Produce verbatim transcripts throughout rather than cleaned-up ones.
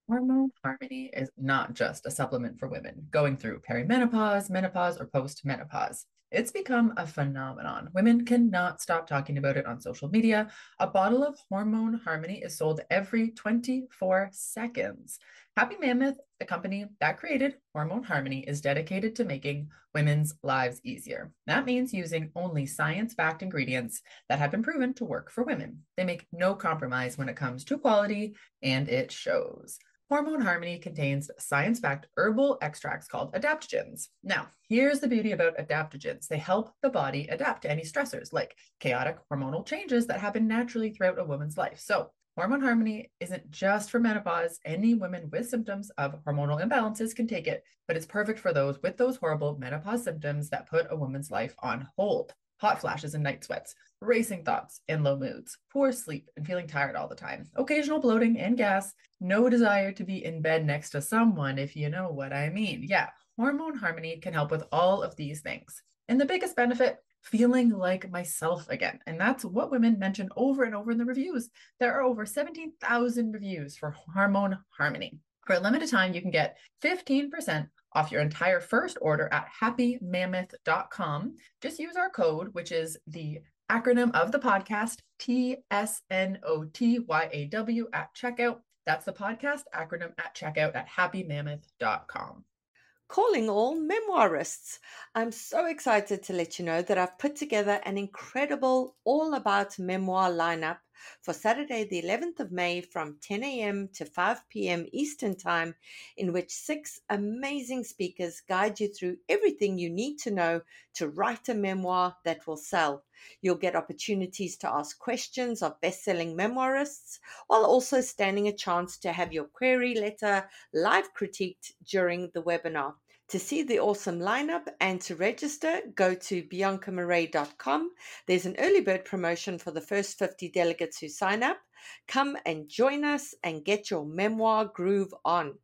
Hormone Harmony is not just a supplement for women going through perimenopause, menopause, or postmenopause. It's become a phenomenon. Women cannot stop talking about it on social media. A bottle of Hormone Harmony is sold every twenty-four seconds. Happy Mammoth, the company that created Hormone Harmony, is dedicated to making women's lives easier. That means using only science-backed ingredients that have been proven to work for women. They make no compromise when it comes to quality, and it shows. Hormone Harmony contains science-backed herbal extracts called adaptogens. Now, here's the beauty about adaptogens. They help the body adapt to any stressors like chaotic hormonal changes that happen naturally throughout a woman's life. So, Hormone Harmony isn't just for menopause. Any women with symptoms of hormonal imbalances can take it, but it's perfect for those with those horrible menopause symptoms that put a woman's life on hold. Hot flashes and night sweats, racing thoughts and low moods, poor sleep and feeling tired all the time, occasional bloating and gas, no desire to be in bed next to someone, if you know what I mean. Yeah, Hormone Harmony can help with all of these things. And the biggest benefit, feeling like myself again. And that's what women mention over and over in the reviews. There are over seventeen thousand reviews for Hormone Harmony. For a limited time, you can get fifteen percent off your entire first order at happy mammoth dot com. Just use our code, which is the acronym of the podcast, T S N O T Y A W at checkout. That's the podcast acronym at checkout at happy mammoth dot com. Calling all memoirists. I'm so excited to let you know that I've put together an incredible all about memoir lineup for Saturday, the eleventh of May from ten a.m. to five p.m. Eastern Time, in which six amazing speakers guide you through everything you need to know to write a memoir that will sell. You'll get opportunities to ask questions of best-selling memoirists, while also standing a chance to have your query letter live critiqued during the webinar. To see the awesome lineup and to register, go to bianca marais dot com. There's an early bird promotion for the first fifty delegates who sign up. Come and join us and get your memoir groove on.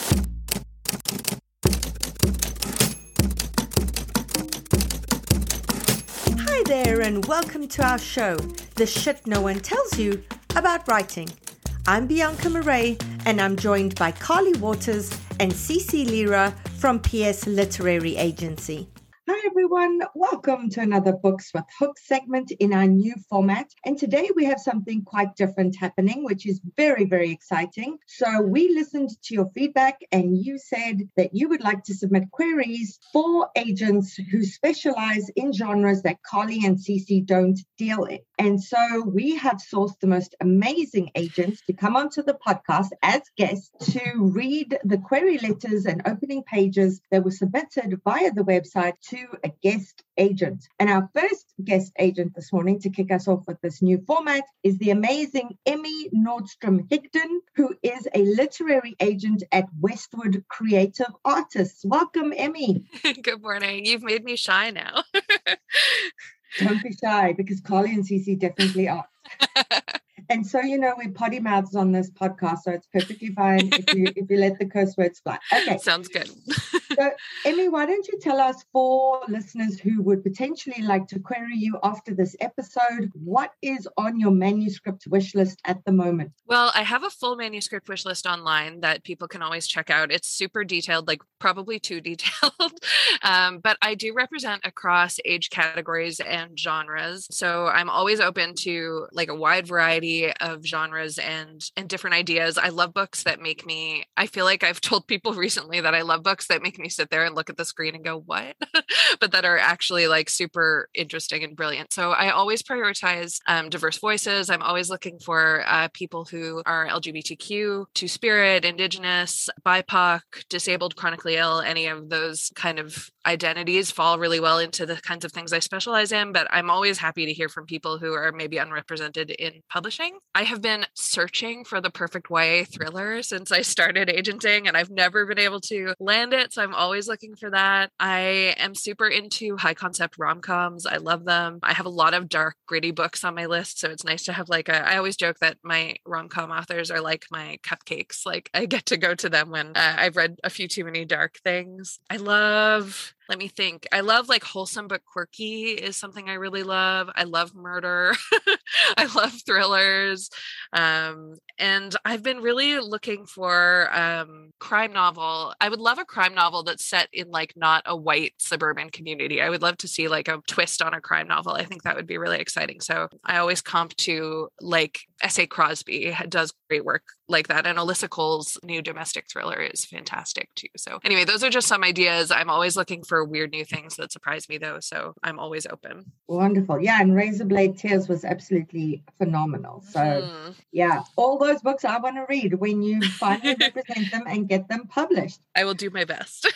Hi there and welcome to our show, The Shit No One Tells You About Writing. I'm Bianca Marais and I'm joined by Carly Waters and Cece Lira from P S Literary Agency. Hi everyone, welcome to another Books with Hook segment in our new format. And today we have something quite different happening, which is very, very exciting. So we listened to your feedback and you said that you would like to submit queries for agents who specialize in genres that Carly and Cece don't deal in. And so we have sourced the most amazing agents to come onto the podcast as guests to read the query letters and opening pages that were submitted via the website to a guest agent. And our first guest agent this morning to kick us off with this new format is the amazing Emmy Nordstrom Higdon, who is a literary agent at Westwood Creative Artists. Welcome, Emmy. Good morning. You've made me shy now. Don't be shy, because Carly and Cece definitely are. And so, you know, we potty mouths on this podcast, so it's perfectly fine if you if you let the curse words fly. Okay. Sounds good. So, Emmy, why don't you tell us, for listeners who would potentially like to query you after this episode, what is on your manuscript wish list at the moment? Well, I have a full manuscript wish list online that people can always check out. It's super detailed, like probably too detailed, um, but I do represent across age categories and genres. So I'm always open to like a wide variety of genres and and different ideas. I love books that make me, I feel like I've told people recently that I love books that make me sit there and look at the screen and go, what? But that are actually like super interesting and brilliant. So I always prioritize um, diverse voices. I'm always looking for uh, people who are L G B T Q, Two-Spirit, Indigenous, B I P O C, disabled, chronically ill. Any of those kind of identities fall really well into the kinds of things I specialize in, but I'm always happy to hear from people who are maybe unrepresented in publishing. I have been searching for the perfect Y A thriller since I started agenting, and I've never been able to land it, so I'm always looking for that. I am super into high concept rom-coms. I love them. I have a lot of dark, gritty books on my list, so it's nice to have like a, I always joke that my rom-com authors are like my cupcakes. Like I get to go to them when uh, I've read a few too many dark things. I love Let me think. I love like wholesome but quirky is something I really love. I love murder. I love thrillers. Um, and I've been really looking for um, crime novel. I would love a crime novel that's set in like not a white suburban community. I would love to see like a twist on a crime novel. I think that would be really exciting. So I always comp to like S A Crosby does great work like that. And Alyssa Cole's new domestic thriller is fantastic too. So anyway, those are just some ideas. I'm always looking for weird new things that surprise me though. So I'm always open. Wonderful. Yeah. And Razorblade Tears was absolutely phenomenal. So mm. yeah, all those books I want to read when you finally represent them and get them published. I will do my best.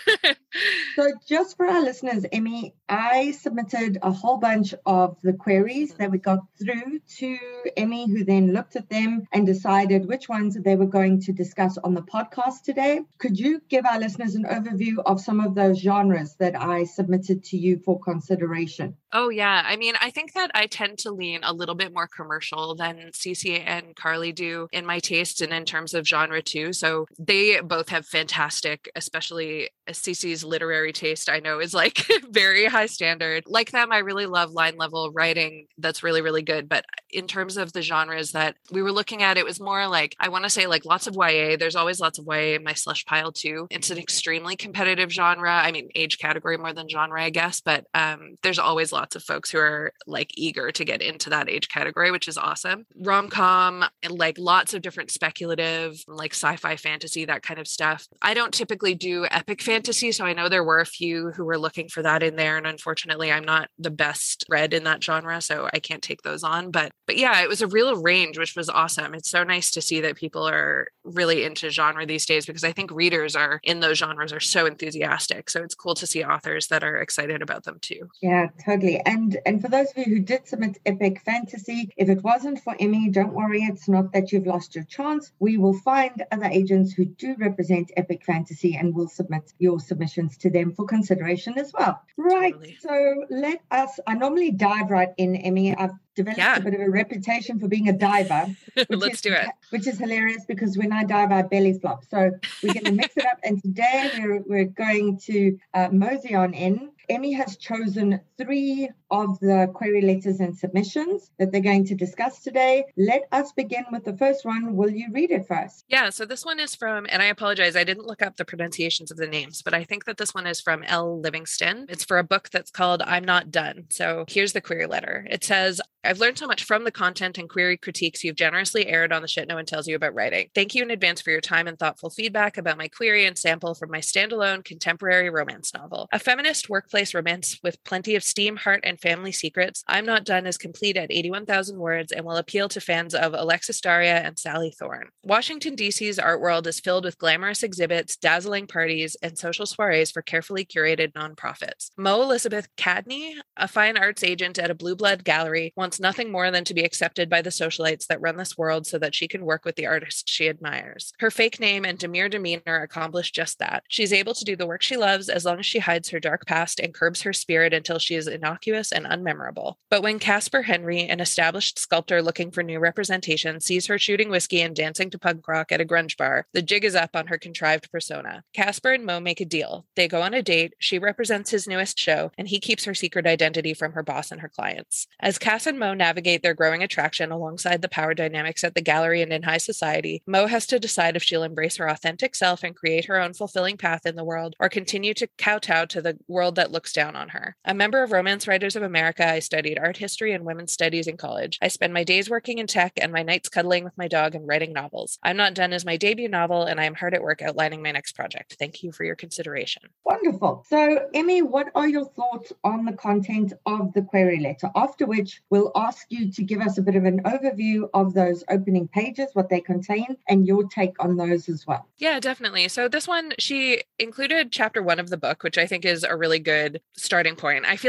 So just for our listeners, Emmy, I submitted a whole bunch of the queries that we got through to Emmy, who then looked at them and decided which ones they were going to discuss on the podcast today. Could you give our listeners an overview of some of those genres that I submitted to you for consideration? Oh, yeah. I mean, I think that I tend to lean a little bit more commercial than Cece and Carly do in my taste and in terms of genre too. So they both have fantastic, especially Cece's literary taste, I know is like very high standard. Like them, I really love line level writing that's really, really good. But in terms of the genres that we were looking at, it was more like, I want to say like lots of Y A. There's always lots of Y A in my slush pile too. It's an extremely competitive genre. I mean, age category more than genre, I guess, but um, there's always lots of folks who are like eager to get into that age category, which is awesome. Rom-com, and like lots of different speculative, like sci-fi fantasy, that kind of stuff. I don't typically do epic fantasy, so I know there were a few who were looking for that in there. And unfortunately, I'm not the best read in that genre, so I can't take those on. But but yeah, it was a real range, which was awesome. It's so nice to see that people are really into genre these days, because I think readers are in those genres are so enthusiastic. So it's cool to see authors that are excited about them too. Yeah, totally. And and for those of you who did submit epic fantasy, if it wasn't for Emmy, don't worry. It's not that you've lost your chance. We will find other agents who do represent epic fantasy and will submit your submissions to them for consideration as well. Right. Totally. So let us, I normally dive right in, Emmy. I've developed yeah. a bit of a reputation for being a diver. Let's is, do it. Which is hilarious because when I dive, our bellies flop. So we're going to mix it up. And today we're, we're going to uh, mosey on in. Emmy has chosen three of the query letters and submissions that they're going to discuss today. Let us begin with the first one. Will you read it first? Yeah, so this one is from, and I apologize, I didn't look up the pronunciations of the names, but I think that this one is from Elle Livingston. It's for a book that's called I'm Not Done. So here's the query letter. It says, I've learned so much from the content and query critiques you've generously aired on the Shit No One Tells You About Writing. Thank you in advance for your time and thoughtful feedback about my query and sample from my standalone contemporary romance novel. A feminist workplace romance with plenty of steam, heart, and family secrets, I'm Not Done is complete at eighty-one thousand words and will appeal to fans of Alexis Daria and Sally Thorne. Washington, D C's art world is filled with glamorous exhibits, dazzling parties, and social soirees for carefully curated nonprofits. Mo Elizabeth Cadney, a fine arts agent at a blue blood gallery, wants nothing more than to be accepted by the socialites that run this world so that she can work with the artists she admires. Her fake name and demure demeanor accomplish just that. She's able to do the work she loves as long as she hides her dark past and curbs her spirit until she is innocuous and unmemorable. But when Casper Henry, an established sculptor looking for new representation, sees her shooting whiskey and dancing to punk rock at a grunge bar, the jig is up on her contrived persona. Casper and Mo make a deal. They go on a date, she represents his newest show, and he keeps her secret identity from her boss and her clients. As Cass and Mo navigate their growing attraction alongside the power dynamics at the gallery and in high society, Mo has to decide if she'll embrace her authentic self and create her own fulfilling path in the world, or continue to kowtow to the world that looks down on her. A member of Romance Writers of America, I studied art history and women's studies in college. I spend my days working in tech and my nights cuddling with my dog and writing novels. I'm Not Done is my debut novel, and I am hard at work outlining my next project. Thank you for your consideration. Wonderful. So, Emmy, what are your thoughts on the content of the query letter? After which, we'll ask you to give us a bit of an overview of those opening pages, what they contain, and your take on those as well. Yeah, definitely. So this one, she included chapter one of the book, which I think is a really good starting point. I feel like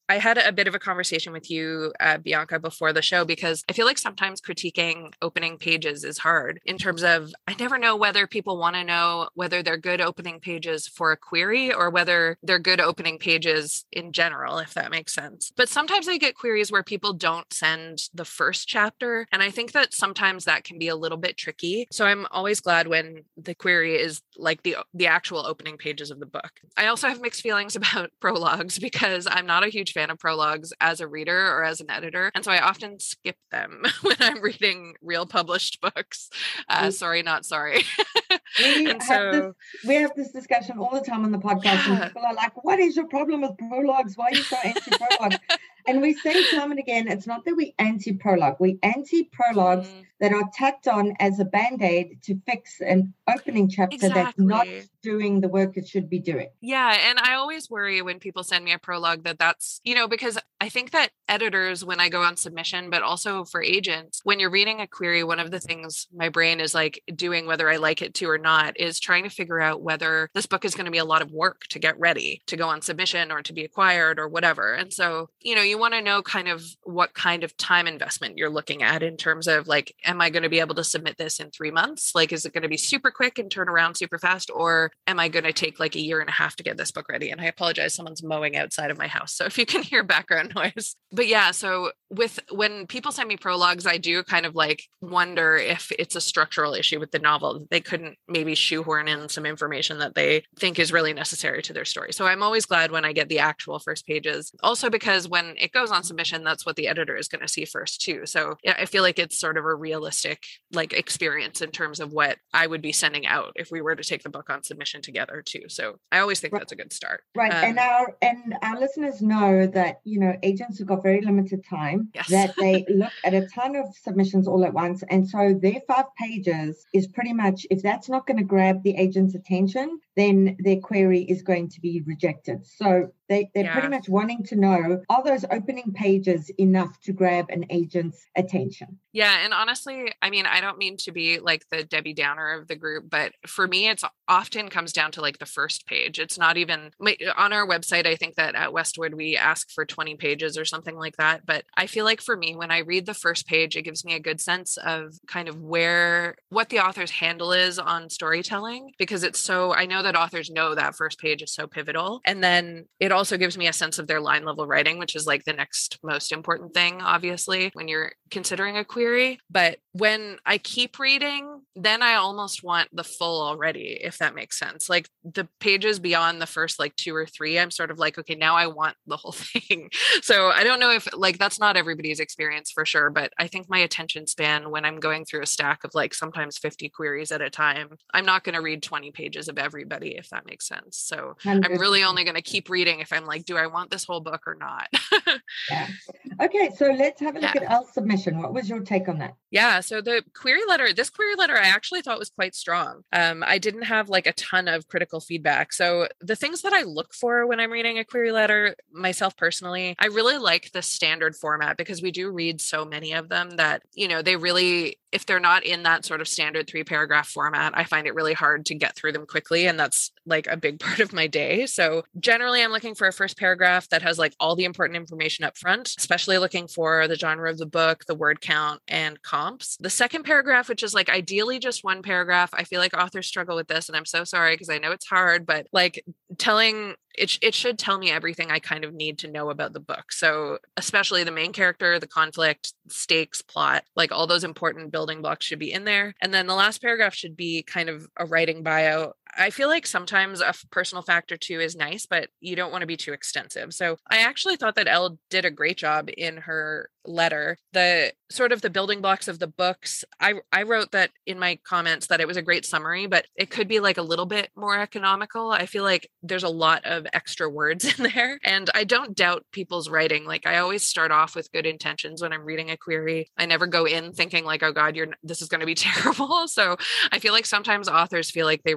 I had a bit of a conversation with you, uh, Bianca, before the show, because I feel like sometimes critiquing opening pages is hard in terms of, I never know whether people want to know whether they're good opening pages for a query or whether they're good opening pages in general, if that makes sense. But sometimes I get queries where people don't send the first chapter. And I think that sometimes that can be a little bit tricky. So I'm always glad when the query is like the, the actual opening pages of the book. I also have mixed feelings about prologues because I'm not a huge fan of prologues as a reader or as an editor. And so I often skip them when I'm reading real published books. Uh, mm. Sorry, not sorry. We, and have so, this, we have this discussion all the time on the podcast, yeah. And people are like, what is your problem with prologues? Why are you so anti-prologue? And we say time and again, it's not that we anti-prologue. We anti-prologues mm. that are tacked on as a Band-Aid to fix an opening chapter exactly. that's not doing the work it should be doing. Yeah. And I always worry when people send me a prologue that that's, you know, because I think that editors, when I go on submission, but also for agents, when you're reading a query, one of the things my brain is like doing, whether I like it to or not, is trying to figure out whether this book is going to be a lot of work to get ready to go on submission or to be acquired or whatever. And so, you know, you want to know kind of what kind of time investment you're looking at in terms of like, am I going to be able to submit this in three months? Like, is it going to be super quick and turn around super fast? Or am I going to take like a year and a half to get this book ready? And I apologize, someone's mowing outside of my house, so if you can hear background noise. But yeah, so with when people send me prologues, I do kind of like wonder if it's a structural issue with the novel. They couldn't maybe shoehorn in some information that they think is really necessary to their story. So I'm always glad when I get the actual first pages. Also because when it goes on submission, that's what the editor is going to see first too. So yeah, I feel like it's sort of a realistic like experience in terms of what I would be sending out if we were to take the book on submission together too. So I always think right. that's a good start. Right. Um, and our and our listeners know that, you know, agents have got very limited time, yes. that they look at a ton of submissions all at once. And so their five pages is pretty much, if that's not going to grab the agent's attention, then their query is going to be rejected. So they, they're yeah. pretty much wanting to know, are those opening pages enough to grab an agent's attention? Yeah. And honestly, I mean, I don't mean to be like the Debbie Downer of the group, but for me, it's often comes down to like the first page. It's not even on our website. I think that at Westwood, we ask for twenty pages or something like that. But I feel like for me, when I read the first page, it gives me a good sense of kind of where, what the author's handle is on storytelling, because it's so, I know that authors know that first page is so pivotal. And then it also gives me a sense of their line level writing, which is like the next most important thing, obviously, when you're considering a query. But when I keep reading, then I almost want the full already, if that makes sense. Like the pages beyond the first like two or three, I'm sort of like, okay, now I want the whole thing. So I don't know if like, that's not everybody's experience for sure, but I think my attention span when I'm going through a stack of like sometimes fifty queries at a time, I'm not going to read twenty pages of everybody, if that makes sense. So one hundred percent. I'm really only going to keep reading if I'm like, do I want this whole book or not? Yeah. Okay. So let's have a look yeah. at Elle's submission. What was your take on that? Yeah. So the query letter, this query letter, I actually thought was quite strong. Um, I didn't have like a ton of critical feedback. So the things that I look for when I'm reading a query letter, myself personally, I really like the standard format because we do read so many of them that, you know, they really, if they're not in that sort of standard three paragraph format, I find it really hard to get through them quickly. And that's like a big part of my day. So generally I'm looking for a first paragraph that has like all the important information up front, especially looking for the genre of the book, the word count, and comps. The second paragraph, which is like ideally just one paragraph, I feel like authors struggle with this. And I'm so sorry because I know it's hard, but like telling It, it should tell me everything I kind of need to know about the book. So especially the main character, the conflict, stakes, plot, like all those important building blocks should be in there. And then the last paragraph should be kind of a writing bio. I feel like sometimes a personal factor too is nice, but you don't want to be too extensive. So I actually thought that Elle did a great job in her letter. The sort of the building blocks of the books, I, I wrote that in my comments that it was a great summary, but it could be like a little bit more economical. I feel like there's a lot of extra words in there. And I don't doubt people's writing. Like I always start off with good intentions when I'm reading a query. I never go in thinking like, oh God, you're this is going to be terrible. So I feel like sometimes authors feel like they really need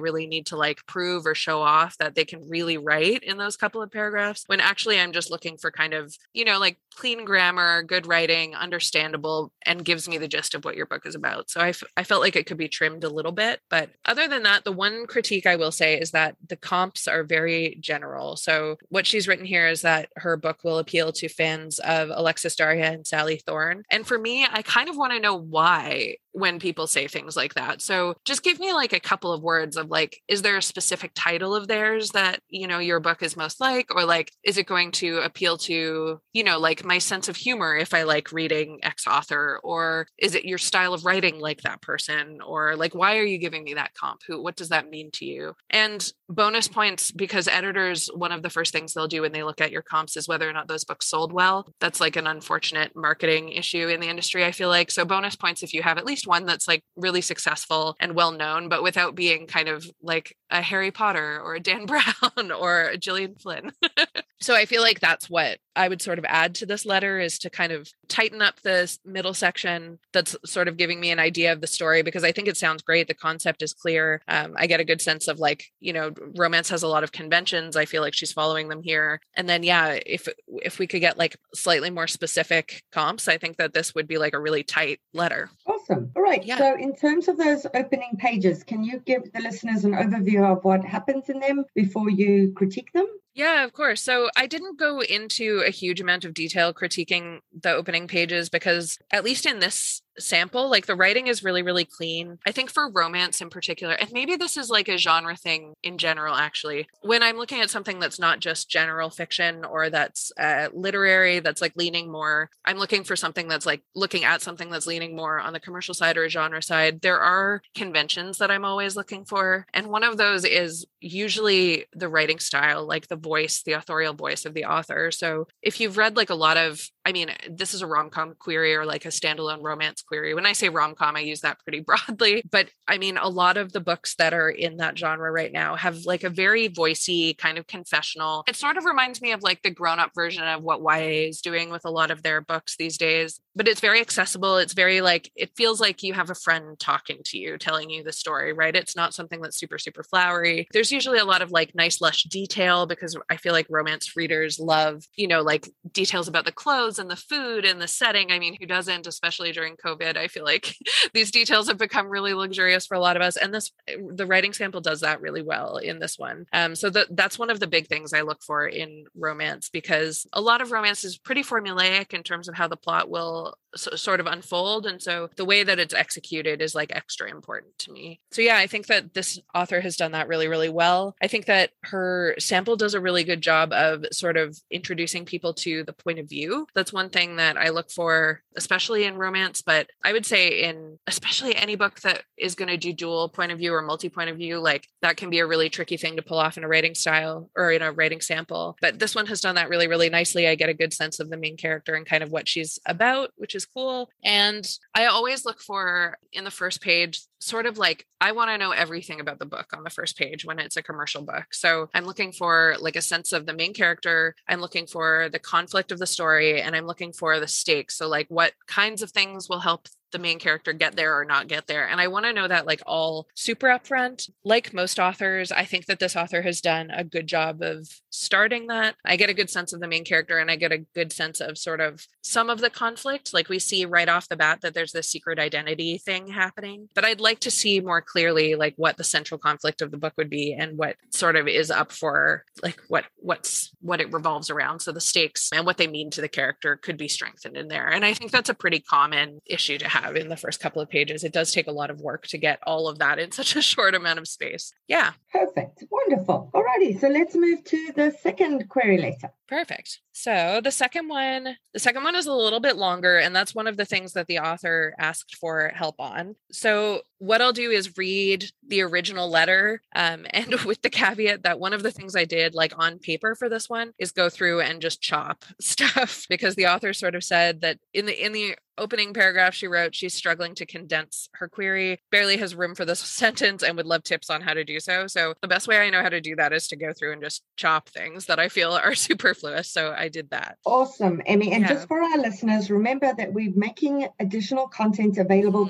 need to like prove or show off that they can really write in those couple of paragraphs, when actually I'm just looking for kind of, you know, like clean grammar, good writing, understandable, and gives me the gist of what your book is about. So I, f- I felt like it could be trimmed a little bit. But other than that, the one critique I will say is that the comps are very general. So what she's written here is that her book will appeal to fans of Alexis Daria and Sally Thorne. And for me, I kind of want to know why when people say things like that. So just give me like a couple of words of like, is there a specific title of theirs that, you know, your book is most like, or like, is it going to appeal to, you know, like my sense of humor if I like reading X author, or is it your style of writing like that person, or like, why are you giving me that comp? Who, what does that mean to you? And bonus points, because editors, one of the first things they'll do when they look at your comps is whether or not those books sold well. That's like an unfortunate marketing issue in the industry, I feel like. So bonus points if you have at least one that's like really successful and well known, but without being kind of like a Harry Potter or a Dan Brown or a Gillian Flynn. So I feel like that's what I would sort of add to this letter, is to kind of tighten up this middle section that's sort of giving me an idea of the story, because I think it sounds great. The concept is clear. Um, I get a good sense of like, you know, romance has a lot of conventions. I feel like she's following them here. And then, yeah, if if we could get like slightly more specific comps, I think that this would be like a really tight letter. Awesome. All right. Yeah. So in terms of those opening pages, can you give the listeners an overview of what happens in them before you critique them? Yeah, of course. So I didn't go into a huge amount of detail critiquing the opening pages because, at least in this sample, like the writing is really, really clean. I think for romance in particular, and maybe this is like a genre thing in general, actually, when I'm looking at something that's not just general fiction or that's uh, literary, that's like leaning more, I'm looking for something that's like looking at something that's leaning more on the commercial side or a genre side. There are conventions that I'm always looking for. And one of those is usually the writing style, like the voice, the authorial voice of the author. So if you've read like a lot of, I mean, this is a rom-com query or like a standalone romance query. When I say rom-com, I use that pretty broadly, but I mean, a lot of the books that are in that genre right now have like a very voicey kind of confessional. It sort of reminds me of like the grown-up version of what Y A is doing with a lot of their books these days, but it's very accessible. It's very like, it feels like you have a friend talking to you, telling you the story, right? It's not something that's super, super flowery. There's usually a lot of like nice, lush detail, because I feel like romance readers love, you know, like details about the clothes and the food and the setting. I mean, who doesn't, especially during COVID? I feel like these details have become really luxurious for a lot of us. And this, the writing sample does that really well in this one. Um, so that that's one of the big things I look for in romance, because a lot of romance is pretty formulaic in terms of how the plot will so, sort of unfold. And so the way that it's executed is like extra important to me. So yeah, I think that this author has done that really, really well. I think that her sample does a really good job of sort of introducing people to the point of view. That's one thing that I look for, especially in romance, but I would say in especially any book that is going to do dual point of view or multi-point of view, like that can be a really tricky thing to pull off in a writing style or in a writing sample. But this one has done that really, really nicely. I get a good sense of the main character and kind of what she's about, which is cool. And I always look for in the first page, sort of like, I want to know everything about the book on the first page when it's a commercial book. So I'm looking for like a sense of the main character. I'm looking for the conflict of the story, and I'm looking for the stakes. So like what kinds of things will help the main character get there or not get there. And I want to know that like all super upfront. Like most authors, I think that this author has done a good job of starting that. I get a good sense of the main character, and I get a good sense of sort of some of the conflict. Like we see right off the bat that there's this secret identity thing happening, but I'd like to see more clearly like what the central conflict of the book would be and what sort of is up for like what what's what it revolves around. So the stakes and what they mean to the character could be strengthened in there. And I think that's a pretty common issue to have in the first couple of pages. It does take a lot of work to get all of that in such a short amount of space. Yeah. Perfect. Wonderful. Alrighty. So let's move to the second query letter. Perfect. So the second one, the second one is a little bit longer, and that's one of the things that the author asked for help on. So what I'll do is read the original letter, um, and with the caveat that one of the things I did like on paper for this one is go through and just chop stuff, because the author sort of said that in the in the opening paragraph she wrote, she's struggling to condense her query, barely has room for this sentence, and would love tips on how to do so. So the best way I know how to do that is to go through and just chop things that I feel are superfluous. So I did that. Awesome, Emmy. And Yeah. just for our listeners, remember that we're making additional content available Mm. to our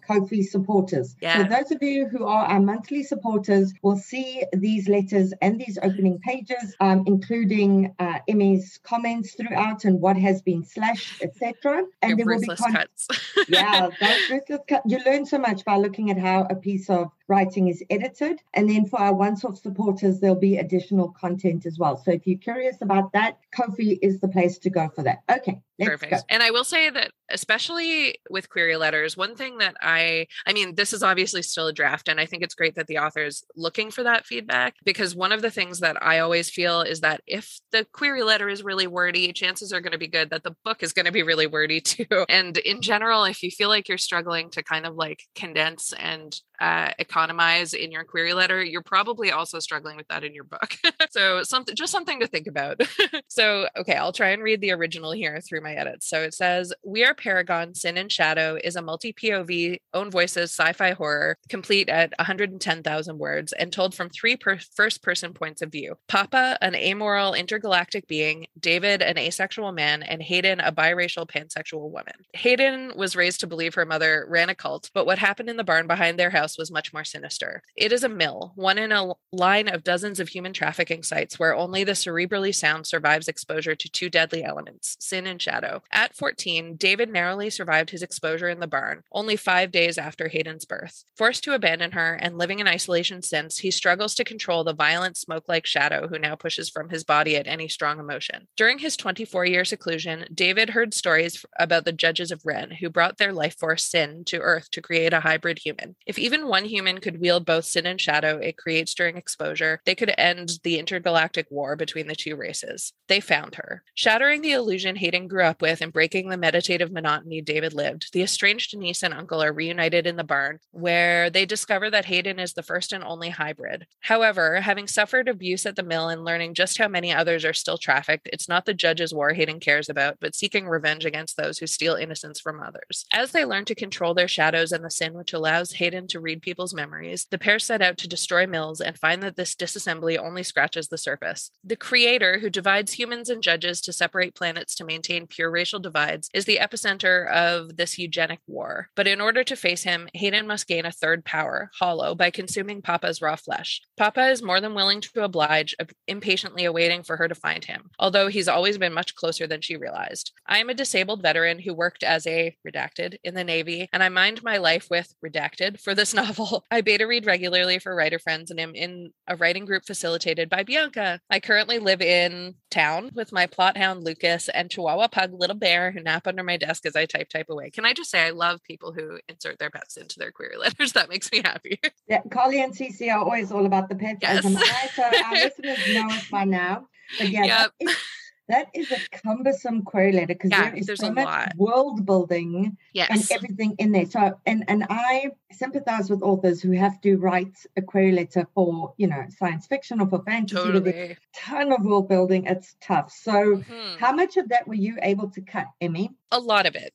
Ko-fi supporters. Yeah. So those of you who are our monthly supporters will see these letters and these opening pages, um, including uh, Emmy's comments throughout and what has been slashed, et cetera. And there will be ruthless con- cuts. yeah, those ruthless cuts. You learn so much by looking at how a piece of writing is edited. And then for our once-off supporters, there'll be additional content as well. So if you're curious about that, Ko-fi is the place to go for that. Okay, let's Perfect. go. And I will say that, especially with query letters, one thing that I, I mean, this is obviously still a draft, and I think it's great that the author is looking for that feedback, because one of the things that I always feel is that if the query letter is really wordy, chances are going to be good that the book is going to be really wordy too. And in general, if you feel like you're struggling to kind of like condense and uh, economize in your query letter, you're probably also struggling with that in your book. So something, just something to think about. So, okay, I'll try and read the original here through my edits. So it says, We Are Paragon, Sin and Shadow is a multi-P O V, own voices, sci-fi horror, complete at one hundred ten thousand words and told from three per- first-person points of view. Papa, an amoral intergalactic being, David, an asexual man, and Hayden, a biracial pansexual woman. Hayden was raised to believe her mother ran a cult, but what happened in the barn behind their house was much more sinister. It is a mill, one in a line of dozens of human trafficking sites where only the cerebrally sound survives exposure to two deadly elements, sin and shadow. At fourteen, David narrowly survived his exposure in the barn, only five days after Hayden's birth. Forced to abandon her and living in isolation since, he struggles to control the violent smoke-like shadow who now pushes from his body at any strong emotion. During his twenty-four-year seclusion, David heard stories about the judges of Ren, who brought their life force sin to Earth to create a hybrid human. If even one human could wield both sin and shadow it creates during exposure, they could end the intergalactic war between the two races. They found her. Shattering the illusion Hayden grew up with and breaking the meditative monotony David lived, the estranged niece and uncle are reunited in the barn, where they discover that Hayden is the first and only hybrid. However, having suffered abuse at the mill and learning just how many others are still trafficked, it's not the judge's war Hayden cares about, but seeking revenge against those who steal innocence from others. As they learn to control their shadows and the sin which allows Hayden to read people's memories, the pair set out to destroy mills and find that this disassembly only scratches the surface. The creator, who divides humans and judges to separate planets to maintain pure racial divides, is the epicenter of this eugenic war. But in order to face him, Hayden must gain a third power, Hollow, by consuming Papa's raw flesh. Papa is more than willing to oblige, impatiently awaiting for her to find him, although he's always been much closer than she realized. I am a disabled veteran who worked as a, redacted, in the Navy, and I mined my life with, redacted, for this novel. I beta read regularly for writer friends and am in a writing group facilitated by Bianca. I currently live in town with my plot hound Lucas and Chihuahua pug Little Bear, who nap under my desk as I type type away. Can I just say I love people who insert their pets into their query letters? That makes me happy. Yeah, Carly and Cece are always all about the pets. Yes. As am I, so our listeners know us by now. But yeah, Yep. that, is, that is a cumbersome query letter because Yeah, there is there's so a much lot. world building Yes. and everything in there. So, and and I sympathize with authors who have to write a query letter for, you know, science fiction or for fantasy with a Totally. ton of world building. It's tough. So, Mhm. how much of that were you able to cut, Emmy? A lot of it.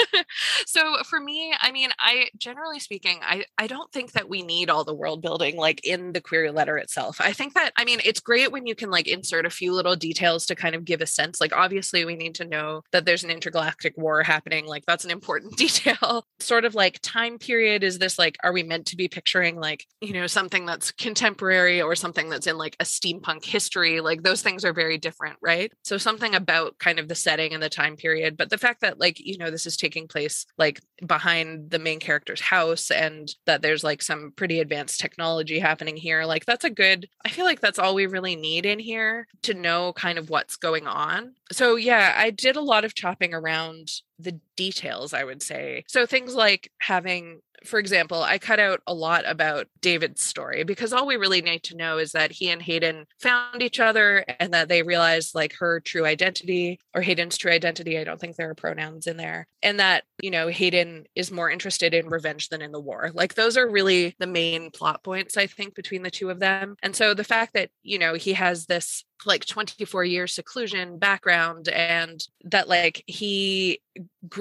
So for me, I mean, I generally speaking, I, I don't think that we need all the world building like in the query letter itself. I think that, I mean, it's great when you can like insert a few little details to kind of give a sense. Like, obviously, we need to know that there's an intergalactic war happening. Like, that's an important detail. Sort of like time period. Is this like, are we meant to be picturing like, you know, something that's contemporary or something that's in like a steampunk history? Like, those things are very different, right? So something about kind of the setting and the time period. But the fact that like, you know, this is taking place like behind the main character's house and that there's like some pretty advanced technology happening here, like that's a good, I feel like that's all we really need in here to know kind of what's going on. So yeah, I did a lot of chopping around the details, I would say. So things like having, for example, I cut out a lot about David's story because all we really need to know is that he and Hayden found each other and that they realized like her true identity or Hayden's true identity. I don't think there are pronouns in there. And that, you know, Hayden is more interested in revenge than in the war. Like those are really the main plot points, I think, between the two of them. And so the fact that, you know, he has this like twenty-four year seclusion background and that like he grew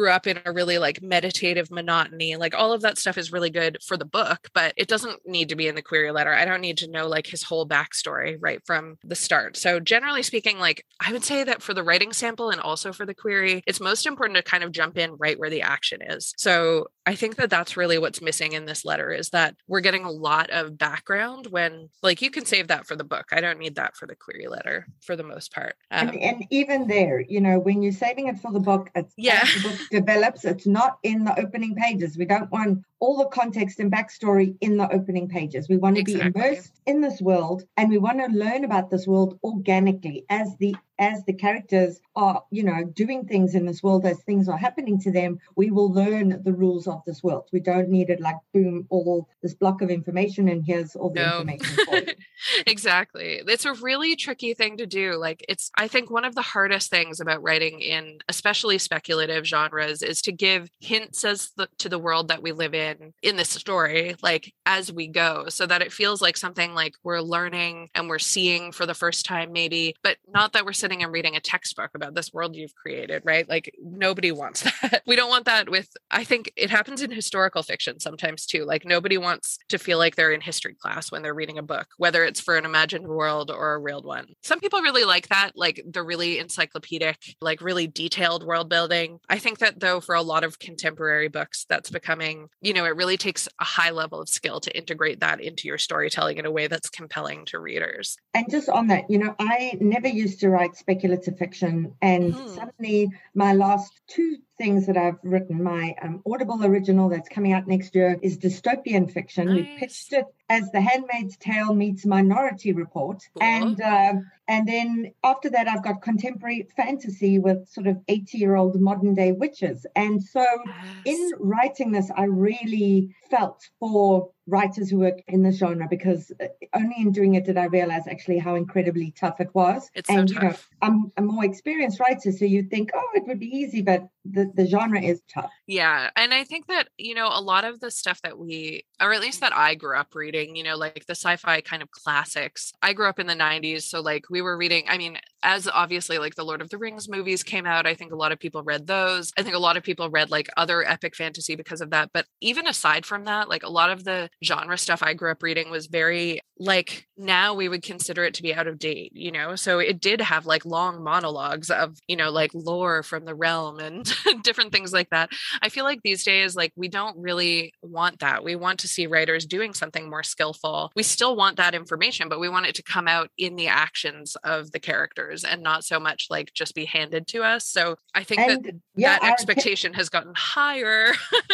grew up in a really like meditative monotony. Like all of that stuff is really good for the book, but it doesn't need to be in the query letter. I don't need to know like his whole backstory right from the start. So generally speaking, like I would say that for the writing sample and also for the query, it's most important to kind of jump in right where the action is. So I think that that's really what's missing in this letter, is that we're getting a lot of background when, like, you can save that for the book. I don't need that for the query letter for the most part. Um, and, and even there, you know, when you're saving it for the book, it's, yeah. as the book develops, it's not in the opening pages. We don't want all the context and backstory in the opening pages. We want to exactly. be immersed in this world, and we want to learn about this world organically as the as the characters are, you know, doing things in this world, as things are happening to them. We will learn the rules of this world. We don't need it like, boom, all this block of information, and here's all the no. information for you. Exactly. It's a really tricky thing to do. Like it's, I think one of the hardest things about writing in especially speculative genres is to give hints as the, to the world that we live in, in this story, like as we go, so that it feels like something like we're learning and we're seeing for the first time maybe, but not that we're sitting and reading a textbook about this world you've created, right? Like nobody wants that. We don't want that with, I think it happens in historical fiction sometimes too. Like nobody wants to feel like they're in history class when they're reading a book, whether it's for an imagined world or a real one. Some people really like that, like the really encyclopedic, like really detailed world building. I think that though, for a lot of contemporary books, that's becoming, you know, it really takes a high level of skill to integrate that into your storytelling in a way that's compelling to readers. And just on that, you know, I never used to write speculative fiction, and mm. suddenly my last two things that I've written, my um, Audible original that's coming out next year is dystopian fiction. Nice. We pitched it as The Handmaid's Tale meets Minority Report. Cool. And uh, and then after that, I've got contemporary fantasy with sort of eighty-year-old modern-day witches. And so yes. in writing this, I really felt for writers who work in this genre, because only in doing it did I realize actually how incredibly tough it was. It's and, so you know, tough. I'm a more experienced writer, so you'd think, oh, it would be easy, but the, the genre is tough. Yeah. And I think that, you know, a lot of the stuff that we, or at least that I grew up reading, you know, like the sci-fi kind of classics. I grew up in the nineties. So like we were reading, I mean, as obviously like the Lord of the Rings movies came out, I think a lot of people read those. I think a lot of people read like other epic fantasy because of that. But even aside from that, like a lot of the genre stuff I grew up reading was very like, now we would consider it to be out of date, you know? So it did have like long monologues of, you know, like lore from the realm and different things like that. I feel like these days, like we don't really want that. We want to see writers doing something more skillful. We still want that information, but we want it to come out in the actions of the characters and not so much like just be handed to us. So I think and, that yeah, that expectation has gotten higher.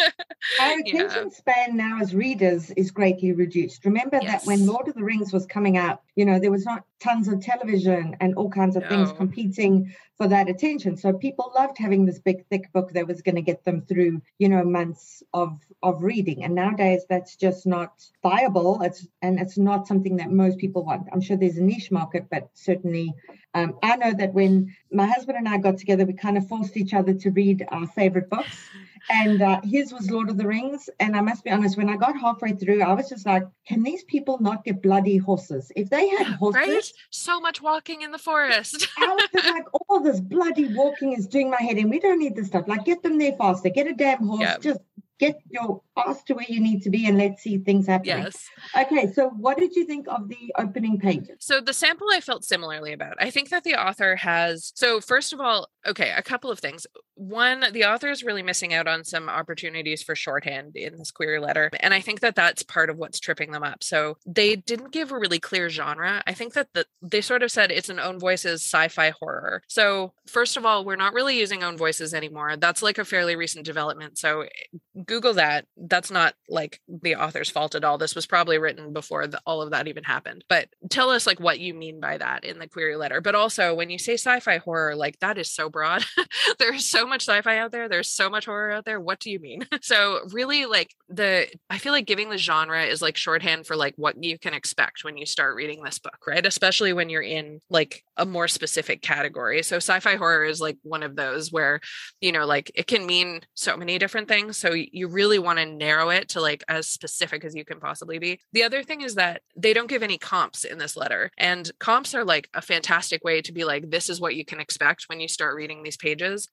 Our attention yeah. span now as readers is greatly reduced. Remember yes. that when Lord of the Rings was coming out, you know, there was not tons of television and all kinds of no. things competing for that attention. So people loved having this big, thick book that was going to get them through, you know, months of, of reading. And nowadays that's just not viable. It's and it's not something that most people want. I'm sure there's a niche market, but certainly um, I know that when my husband and I got together, we kind of forced each other to read our favorite books. And uh, his was Lord of the Rings. And I must be honest, when I got halfway through, I was just like, can these people not get bloody horses? If they had horses. Right? So much walking in the forest. I was just like, all this bloody walking is doing my head in. We don't need this stuff. Like, get them there faster. Get a damn horse. Yep. Just get your ass to where you need to be and let's see things happening. Yes. Okay, so what did you think of the opening pages? So the sample I felt similarly about. I think that the author has, so first of all, okay, a couple of things. One, the author is really missing out on some opportunities for shorthand in this query letter. And I think that that's part of what's tripping them up. So they didn't give a really clear genre. I think that the, they sort of said it's an own voices sci-fi horror. So first of all, we're not really using own voices anymore. That's like a fairly recent development. So Google that. That's not like the author's fault at all. This was probably written before the, all of that even happened. But tell us like what you mean by that in the query letter. But also when you say sci-fi horror, like that is so broad. There's so much sci-fi out there. There's so much horror out there. What do you mean? So really like the, I feel like giving the genre is like shorthand for like what you can expect when you start reading this book, right? Especially when you're in like a more specific category. So sci-fi horror is like one of those where, you know, like it can mean so many different things. So you really want to narrow it to like as specific as you can possibly be. The other thing is that they don't give any comps in this letter, and comps are like a fantastic way to be like, this is what you can expect when you start reading these pages. I really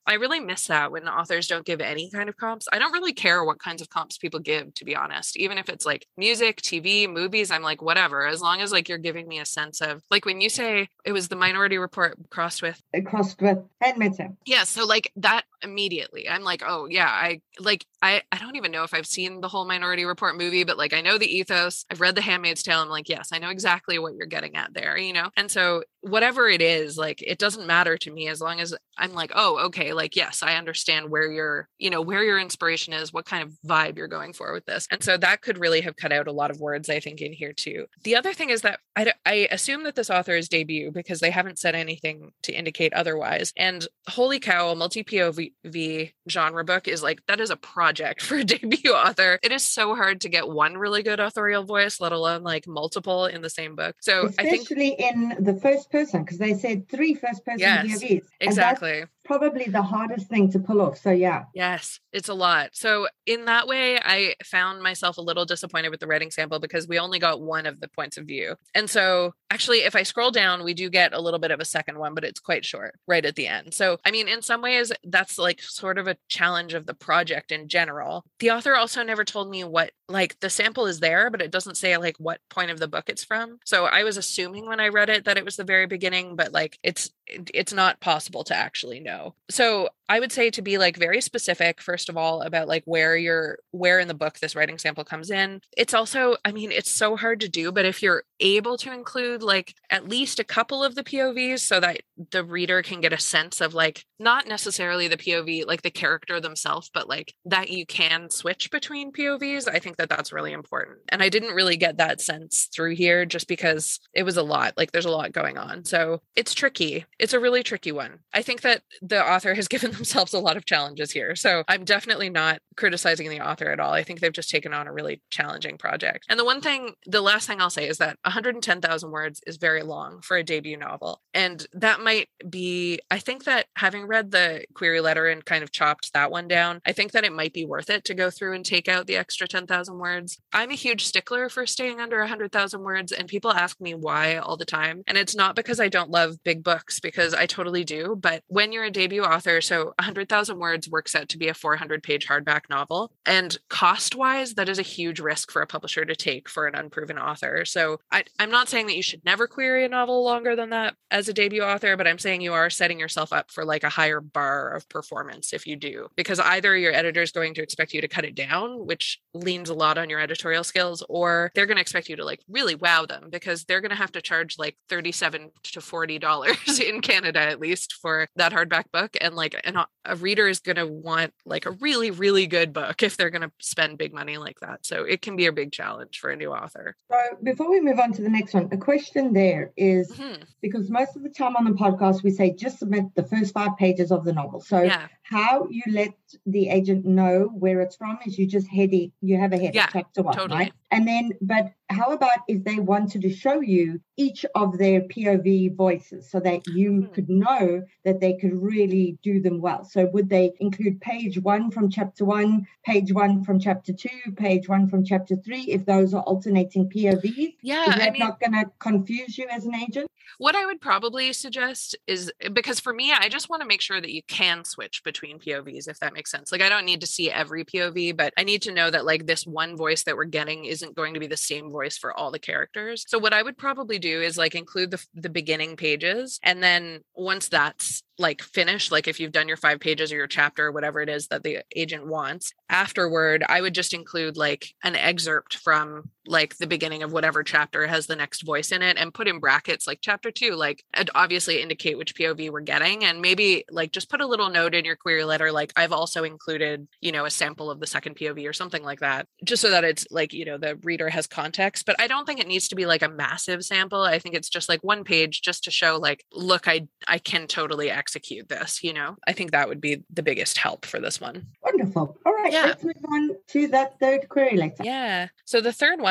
miss that when authors don't give any kind of comps. I don't really care what kinds of comps people give, to be honest. Even if it's like music, T V, movies, I'm like, whatever, as long as like you're giving me a sense of, like, when you say it was the Minority Report crossed with crossed with Handmaid's Tale. Yeah, so like that immediately, I'm like, oh yeah, I like I I don't even know if I've seen the whole Minority Report movie, but like I know the ethos. I've read The Handmaid's Tale. I'm like, yes, I know exactly what you're getting at there, you know. And so whatever it is, like, it doesn't matter to me as long as I'm like, oh, okay, like, yes, I understand where your, you know, where your inspiration is, what kind of vibe you're going for with this. And so that could really have cut out a lot of words, I think, in here too. The other thing is that I, I assume that this author is debut because they haven't said anything to indicate otherwise. And holy cow, a multi-P O V genre book is like, that is a project for a debut author. It is so hard to get one really good authorial voice, let alone like multiple in the same book. So especially I think in the first person, because they said three first person yes, P O Vs. Exactly. Probably the hardest thing to pull off. So yeah. Yes, it's a lot. So in that way, I found myself a little disappointed with the writing sample because we only got one of the points of view. And so actually, if I scroll down, we do get a little bit of a second one, but it's quite short right at the end. So, I mean, in some ways, that's like sort of a challenge of the project in general. The author also never told me what, like, the sample is there, but it doesn't say like what point of the book it's from. So I was assuming when I read it that it was the very beginning, but like it's it's not possible to actually know. So I would say to be like very specific, first of all, about like where you're, where in the book this writing sample comes in. It's also, I mean, it's so hard to do, but if you're able to include like at least a couple of the P O Vs so that the reader can get a sense of like, not necessarily the P O V, like the character themselves, but like that you can switch between P O Vs, I think that that's really important. And I didn't really get that sense through here just because it was a lot, like there's a lot going on. So it's tricky. It's a really tricky one. I think that the author has given themselves a lot of challenges here. So I'm definitely not criticizing the author at all. I think they've just taken on a really challenging project. And the one thing, the last thing I'll say is that one hundred ten thousand words is very long for a debut novel. And that might be, I think that having read the query letter and kind of chopped that one down, I think that it might be worth it to go through and take out the extra ten thousand words. I'm a huge stickler for staying under one hundred thousand words, and people ask me why all the time. And it's not because I don't love big books, because I totally do. But when you're a debut author, so one hundred thousand words works out to be a four hundred page hardback novel. And cost wise, that is a huge risk for a publisher to take for an unproven author. So I, I'm not saying that you should never query a novel longer than that as a debut author, but I'm saying you are setting yourself up for like a higher bar of performance if you do, because either your editor is going to expect you to cut it down, which leans a lot on your editorial skills, or they're going to expect you to like really wow them, because they're going to have to charge like thirty-seven to forty dollars in Canada, at least, for that hardback book. And like an, a reader is going to want like a really, really good book if they're going to spend big money like that. So it can be a big challenge for a new author. So before we move on to the next one, a question there is, mm-hmm. because most of the time on the podcast, we say just submit the first five pages of the novel. So yeah. how you let the agent know where it's from is you just heady, you have a header, yeah, chapter one, totally. Right? And then, but how about if they wanted to show you each of their P O V voices so that you mm-hmm. could know that they could really do them well? So would they include page one from chapter one, page one from chapter two, page one from chapter three, if those are alternating P O Vs? Yeah. Is that I mean, not going to confuse you as an agent? What I would probably suggest is, because for me, I just want to make sure that you can switch between P O Vs, if that makes sense. Like, I don't need to see every P O V, but I need to know that like this one voice that we're getting isn't going to be the same voice for all the characters. So what I would probably do is like include the, the beginning pages. And then once that's like finished, like if you've done your five pages or your chapter, or whatever it is that the agent wants, afterward, I would just include like an excerpt from like the beginning of whatever chapter has the next voice in it, and put in brackets like chapter two, like obviously indicate which P O V we're getting. And maybe like just put a little note in your query letter, like I've also included, you know, a sample of the second P O V or something like that, just so that it's like, you know, the reader has context. But I don't think it needs to be like a massive sample. I think it's just like one page just to show like, look, I I can totally execute this, you know. I think that would be the biggest help for this one. Wonderful. All right, yeah. Let's move on to that third query letter. Yeah. So the third one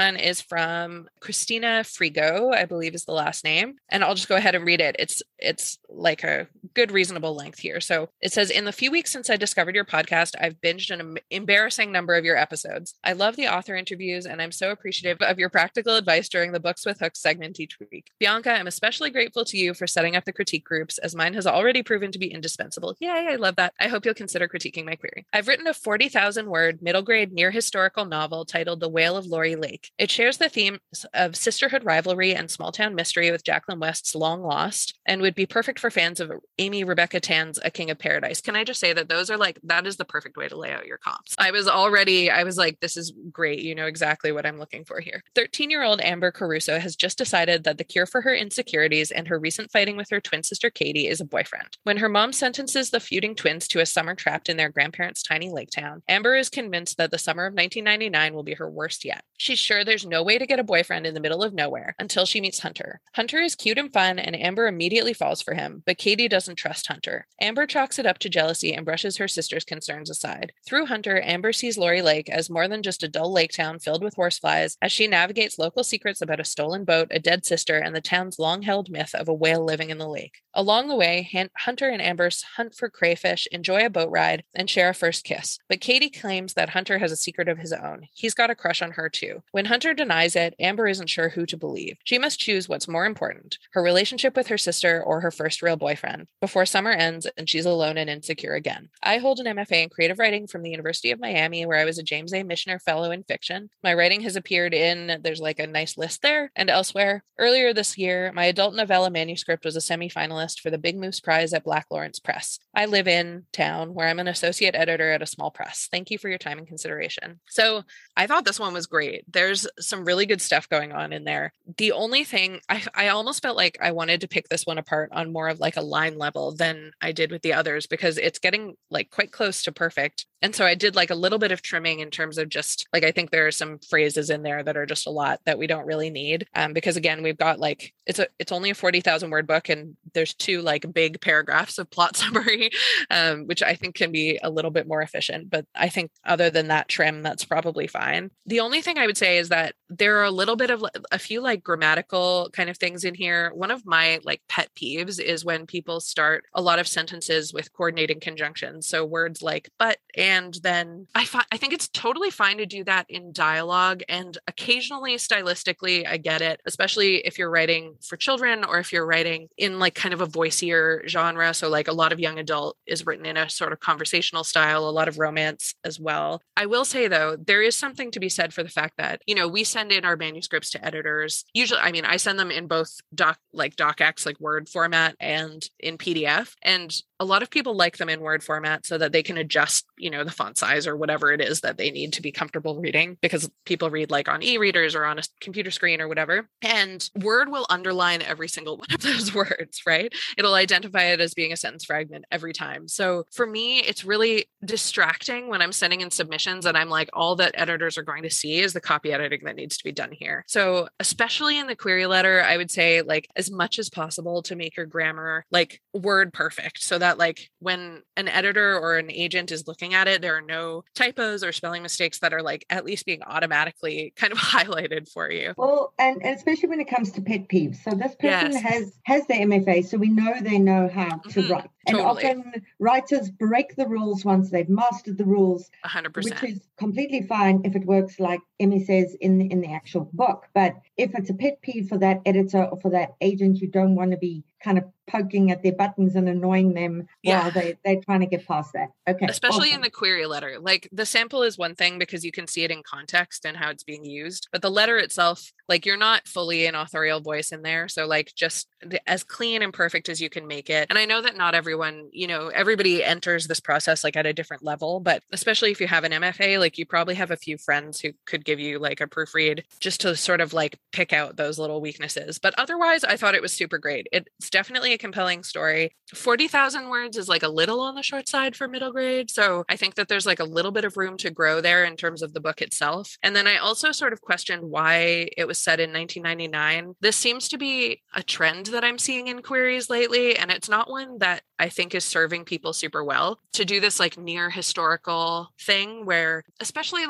one is from Christina Frigo, I believe is the last name. And I'll just go ahead and read it. It's it's like a good reasonable length here. So it says, in the few weeks since I discovered your podcast, I've binged an embarrassing number of your episodes. I love the author interviews, and I'm so appreciative of your practical advice during the Books with Hooks segment each week. Bianca, I'm especially grateful to you for setting up the critique groups, as mine has already proven to be indispensable. Yay, I love that. I hope you'll consider critiquing my query. I've written a forty thousand word middle grade near historical novel titled The Wail of Lori Lake. It shares the themes of sisterhood rivalry and small town mystery with Jacqueline West's Long Lost, and would be perfect for fans of Amy Rebecca Tan's A King of Paradise. Can I just say that those are like, that is the perfect way to lay out your comps. I was already, I was like, this is great. You know exactly what I'm looking for here. thirteen-year-old Amber Caruso has just decided that the cure for her insecurities and her recent fighting with her twin sister Katie is a boyfriend. When her mom sentences the feuding twins to a summer trapped in their grandparents' tiny lake town, Amber is convinced that the summer of nineteen ninety-nine will be her worst yet. She's sure there's no way to get a boyfriend in the middle of nowhere until she meets Hunter. Hunter is cute and fun, and Amber immediately falls for him, but Katie doesn't trust Hunter. Amber chalks it up to jealousy and brushes her sister's concerns aside. Through Hunter, Amber sees Lori Lake as more than just a dull lake town filled with horseflies as she navigates local secrets about a stolen boat, a dead sister, and the town's long-held myth of a whale living in the lake. Along the way, Hunter and Amber hunt for crayfish, enjoy a boat ride, and share a first kiss. But Katie claims that Hunter has a secret of his own. He's got a crush on her too. When Hunter denies it, Amber isn't sure who to believe. She must choose what's more important, her relationship with her sister or her first real boyfriend, before summer ends and she's alone and insecure again. I hold an M F A in creative writing from the University of Miami, where I was a James A. Michener Fellow in fiction. My writing has appeared in, there's like a nice list there, and elsewhere. Earlier this year, my adult novella manuscript was a semi-finalist for the Big Moose Prize at Black Lawrence Press. I live in town where I'm an associate editor at a small press. Thank you for your time and consideration. So I thought this one was great. There's some really good stuff going on in there. The only thing, I, I almost felt like I wanted to pick this one apart on more of like a line level than I did with the others, because it's getting like quite close to perfect. And so I did like a little bit of trimming in terms of just like, I think there are some phrases in there that are just a lot that we don't really need. Um, because again, we've got like, it's a, it's only a forty thousand word book, and there's two like big paragraphs of plot summary, um, which I think can be a little bit more efficient. But I think other than that trim, that's probably fine. The only thing I would say is that there are a little bit of a few like grammatical kind of things in here. One of my like pet peeves is when people start a lot of sentences with coordinating conjunctions. So words like but, and, then. I, fi- I think it's totally fine to do that in dialogue, and occasionally stylistically, I get it, especially if you're writing for children or if you're writing in like kind of a voicier genre. So like a lot of young adult is written in a sort of conversational style, a lot of romance as well. I will say though, there is something to be said for the fact that, you know, we send in our manuscripts to editors. Usually, I mean, I send them in both doc, like docx, like Word format, and in P D F. And a lot of people like them in Word format so that they can adjust, you know, the font size or whatever it is that they need to be comfortable reading, because people read like on e-readers or on a computer screen or whatever. And Word will underline every single one of those words, right? It'll identify it as being a sentence fragment every time. So for me, it's really distracting when I'm sending in submissions and I'm like, all that editors are going to see is the copy editing that needs to be done here. So especially in the query letter, I would say like as much as possible to make your grammar like word perfect, so that like when an editor or an agent is looking at it, there are no typos or spelling mistakes that are like at least being automatically kind of highlighted for you. Well, and, and especially when it comes to pet peeves. So this person Yes. has has their M F A, so we know they know how to Mhm. write. And Totally. often writers break the rules once they've mastered the rules, one hundred which percent. is completely fine if it works like Emmy says in the, in the actual book. But if it's a pet peeve for that editor or for that agent, you don't want to be kind of poking at their buttons and annoying them Yeah. while they, they're trying to get past that. Okay. Especially in awesome. the query letter. Like the sample is one thing because you can see it in context and how it's being used, but the letter itself, like you're not fully an authorial voice in there. So like just the, as clean and perfect as you can make it. And I know that not everyone, you know, everybody enters this process like at a different level, but especially if you have an M F A, like you probably have a few friends who could give you like a proofread just to sort of like pick out those little weaknesses. But otherwise, I thought it was super great. It's definitely a compelling story. forty thousand words is like a little on the short side for middle grade. So I think that there's like a little bit of room to grow there in terms of the book itself. And then I also sort of questioned why it was set in nineteen ninety-nine. This seems to be a trend that I'm seeing in queries lately. And it's not one that I think is serving people super well to do this like near historical thing where, especially like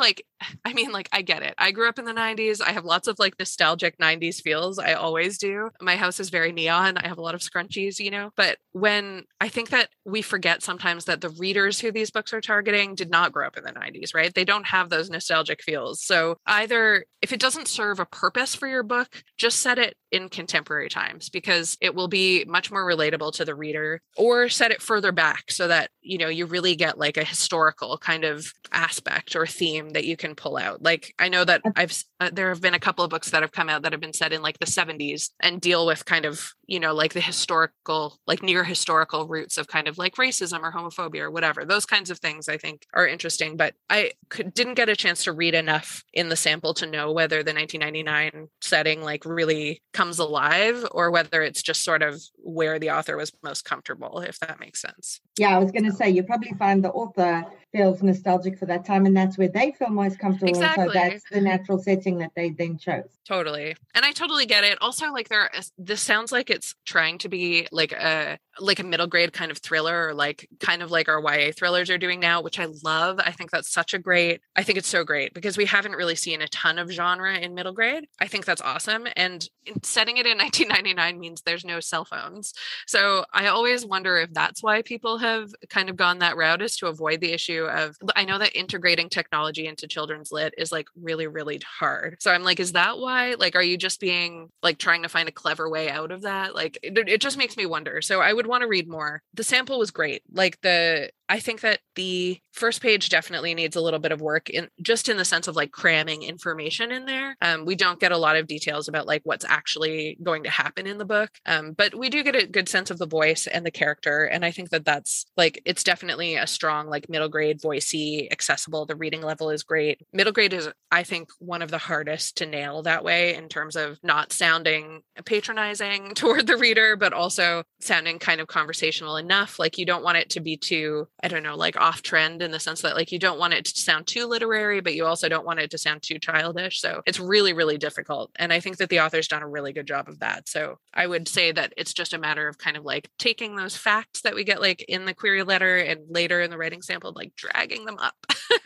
I mean, like, I get it. I grew up in the nineties. I have lots of like nostalgic nineties feels. I always do. My house is very neon. I have a lot of scrunchies, you know, but when I think that we forget sometimes that the readers who these books are targeting did not grow up in the nineties, right? They don't have those nostalgic feels. So either if it doesn't serve a purpose for your book, just set it in contemporary times because it will be much more relatable to the reader, or set it further back so that, you know, you really get like a historical kind of aspect or theme that you can pull out. Like, I know that I've, uh, there have been a couple of books that have come out that have been set in like the seventies and deal with kind of, you know, like the historical, like near historical roots of kind of like racism or homophobia or whatever. Those kinds of things I think are interesting, but I could, didn't get a chance to read enough in the sample to know whether the nineteen ninety-nine setting like really comes alive or whether it's just sort of where the author was most comfortable, if that makes sense. Yeah, I was going to say, you probably find the author feels nostalgic for that time and that's where they feel most comfortable. Exactly. So that's the natural setting that they then chose. Totally. And I totally get it. Also, like there, this sounds like it's trying to be like a, like a middle grade kind of thriller, or like kind of like our Y A thrillers are doing now, which I love. I think that's such a great, I think it's so great because we haven't really seen a ton of genre in middle grade. I think that's awesome. And setting it in nineteen ninety-nine means there's no cell phones. So I always wonder if that's why people have kind of gone that route, is to avoid the issue of, I know that integrating technology into children's lit is like really, really hard. So I'm like, is that why? Like, are you just being like trying to find a clever way out of that? Like, it, it just makes me wonder. So I would want to read more. The sample was great. Like the, I think that the first page definitely needs a little bit of work in just in the sense of like cramming information in there. Um, we don't get a lot of details about like what's actually going to happen in the book. Um, but we do get a good sense of the voice and the character. And I think that that's like, it's definitely a strong, like middle grade, voicey, accessible. The reading level is great. Middle grade is, I think, one of the hardest to nail that way in terms of not sounding patronizing toward the reader, but also sounding kind of conversational enough. Like you don't want it to be too, I don't know, like off trend in the sense that like you don't want it to sound too literary, but you also don't want it to sound too childish. So it's really, really difficult. And I think that the author's done a really good job of that. So I would say that it's just a matter of kind of like taking those facts that we get like in the query letter and later in the writing sample, like dragging them up.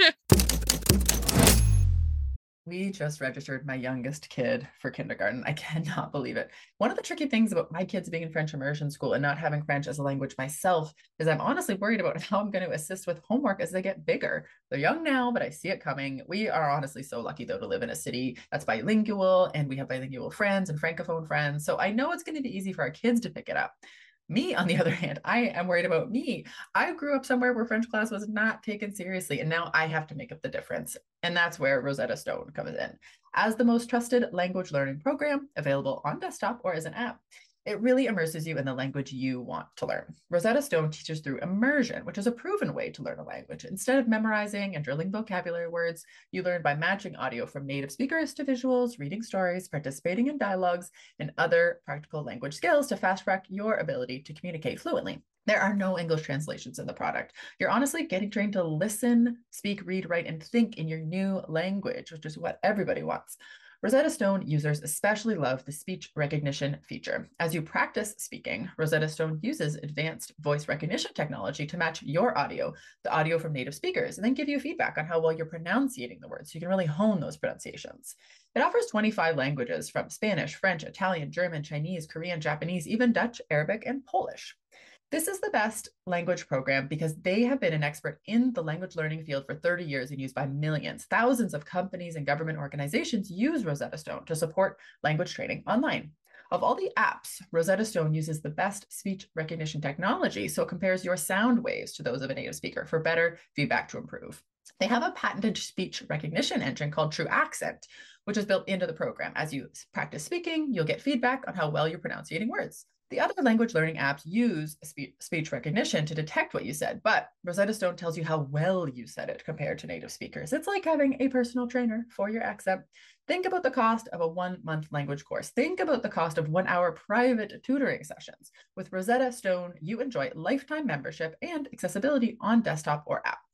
We just registered my youngest kid for kindergarten. I cannot believe it. One of the tricky things about my kids being in French immersion school and not having French as a language myself is I'm honestly worried about how I'm going to assist with homework as they get bigger. They're young now, but I see it coming. We are honestly so lucky though to live in a city that's bilingual, and we have bilingual friends and francophone friends. So I know it's going to be easy for our kids to pick it up. Me, on the other hand, I am worried about me. I grew up somewhere where French class was not taken seriously, and now I have to make up the difference. And that's where Rosetta Stone comes in. As the most trusted language learning program available on desktop or as an app, it really immerses you in the language you want to learn. Rosetta Stone teaches through immersion, which is a proven way to learn a language. Instead of memorizing and drilling vocabulary words, you learn by matching audio from native speakers to visuals, reading stories, participating in dialogues, and other practical language skills to fast track your ability to communicate fluently. There are no English translations in the product. You're honestly getting trained to listen, speak, read, write, and think in your new language, which is what everybody wants. Rosetta Stone users especially love the speech recognition feature. As you practice speaking, Rosetta Stone uses advanced voice recognition technology to match your audio, the audio from native speakers, and then give you feedback on how well you're pronunciating the words so you can really hone those pronunciations. It offers twenty-five languages from Spanish, French, Italian, German, Chinese, Korean, Japanese, even Dutch, Arabic, and Polish. This is the best language program because they have been an expert in the language learning field for thirty years and used by millions. Thousands of companies and government organizations use Rosetta Stone to support language training online. Of all the apps, Rosetta Stone uses the best speech recognition technology, so it compares your sound waves to those of a native speaker for better feedback to improve. They have a patented speech recognition engine called True Accent, which is built into the program. As you practice speaking, you'll get feedback on how well you're pronunciating words. The other language learning apps use spe- speech recognition to detect what you said, but Rosetta Stone tells you how well you said it compared to native speakers. It's like having a personal trainer for your accent. Think about the cost of a one-month language course. Think about the cost of one-hour private tutoring sessions. With Rosetta Stone, you enjoy lifetime membership and accessibility on desktop or app.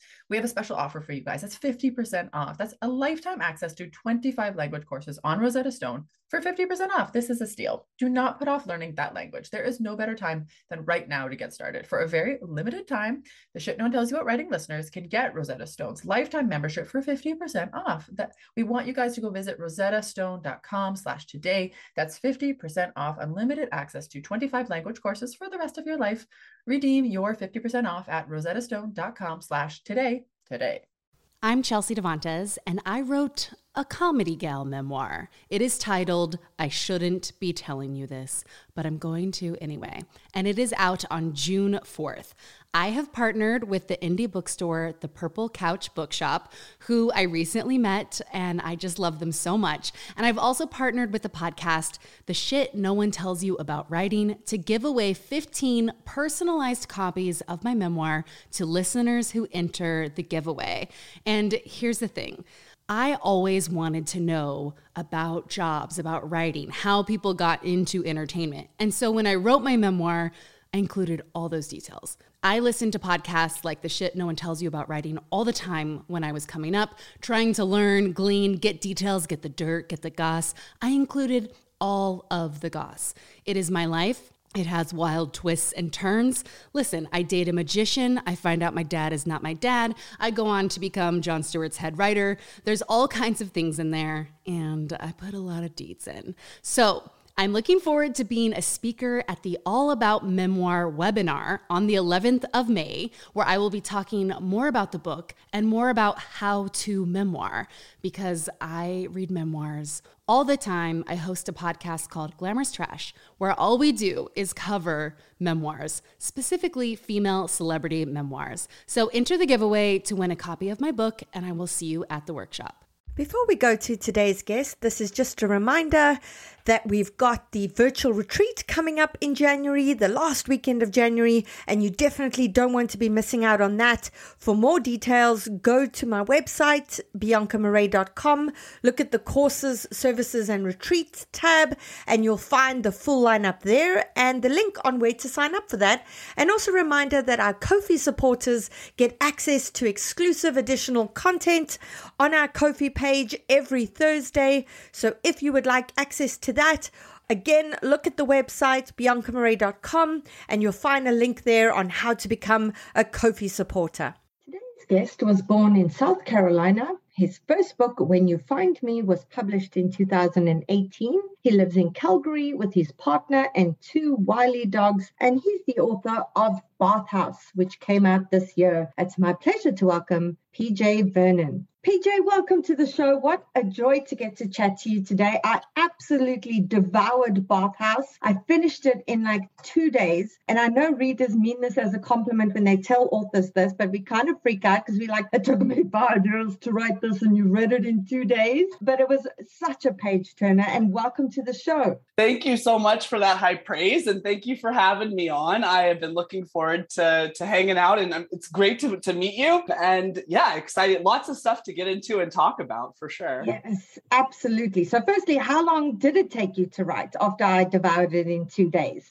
We have a special offer for you guys. That's fifty percent off. That's a lifetime access to twenty-five language courses on Rosetta Stone for fifty percent off. This is a steal. Do not put off learning that language. There is no better time than right now to get started. For a very limited time, the Shit No One Tells You About Writing listeners can get Rosetta Stone's lifetime membership for fifty percent off. That we want you guys to go visit rosettastone.com slash today. That's fifty percent off unlimited access to twenty-five language courses for the rest of your life. Redeem your fifty percent off at rosettastone.com slash today today. I'm Chelsea Devantes, and I wrote a comedy gal memoir. It is titled, I Shouldn't Be Telling You This, but I'm going to anyway. And it is out on June fourth. I have partnered with the indie bookstore, The Purple Couch Bookshop, who I recently met, and I just love them so much. And I've also partnered with the podcast, The Shit No One Tells You About Writing, to give away fifteen personalized copies of my memoir to listeners who enter the giveaway. And here's the thing. I always wanted to know about jobs, about writing, how people got into entertainment. And so when I wrote my memoir, I included all those details. I listened to podcasts like The Shit No One Tells You About Writing all the time when I was coming up, trying to learn, glean, get details, get the dirt, get the goss. I included all of the goss. It is my life. It has wild twists and turns. Listen, I date a magician. I find out my dad is not my dad. I go on to become Jon Stewart's head writer. There's all kinds of things in there, and I put a lot of deets in. So I'm looking forward to being a speaker at the All About Memoir webinar on the eleventh of May, where I will be talking more about the book and more about how to memoir, because I read memoirs all the time. I host a podcast called Glamorous Trash, where all we do is cover memoirs, specifically female celebrity memoirs. So enter the giveaway to win a copy of my book, and I will see you at the workshop. Before we go to today's guest, this is just a reminder that we've got the virtual retreat coming up in January, the last weekend of January, and you definitely don't want to be missing out on that. For more details, go to my website, bianca marais dot com, look at the courses, services, and retreats tab, and you'll find the full lineup there and the link on where to sign up for that. And also a reminder that our Ko-fi supporters get access to exclusive additional content on our Ko-fi page every Thursday. So if you would like access to that, again, look at the website, bianca marais dot com, and you'll find a link there on how to become a Ko-fi supporter. Today's guest was born in South Carolina. His first book, When You Find Me, was published in two thousand eighteen. He lives in Calgary with his partner and two wily dogs, and he's the author of Bathhouse, which came out this year. It's my pleasure to welcome P J Vernon. P J, welcome to the show. What a joy to get to chat to you today. I absolutely devoured Bathhouse. I finished it in like two days. And I know readers mean this as a compliment when they tell authors this, but we kind of freak out because we like, it took me five years to write this and you read it in two days. But it was such a page turner, and welcome to the show. Thank you so much for that high praise, and thank you for having me on. I have been looking forward to, to hanging out, and it's great to, to meet you. And yeah, excited. Lots of stuff to get into and talk about for sure. Yes, absolutely. So firstly, how long did it take you to write after I devoured it in two days?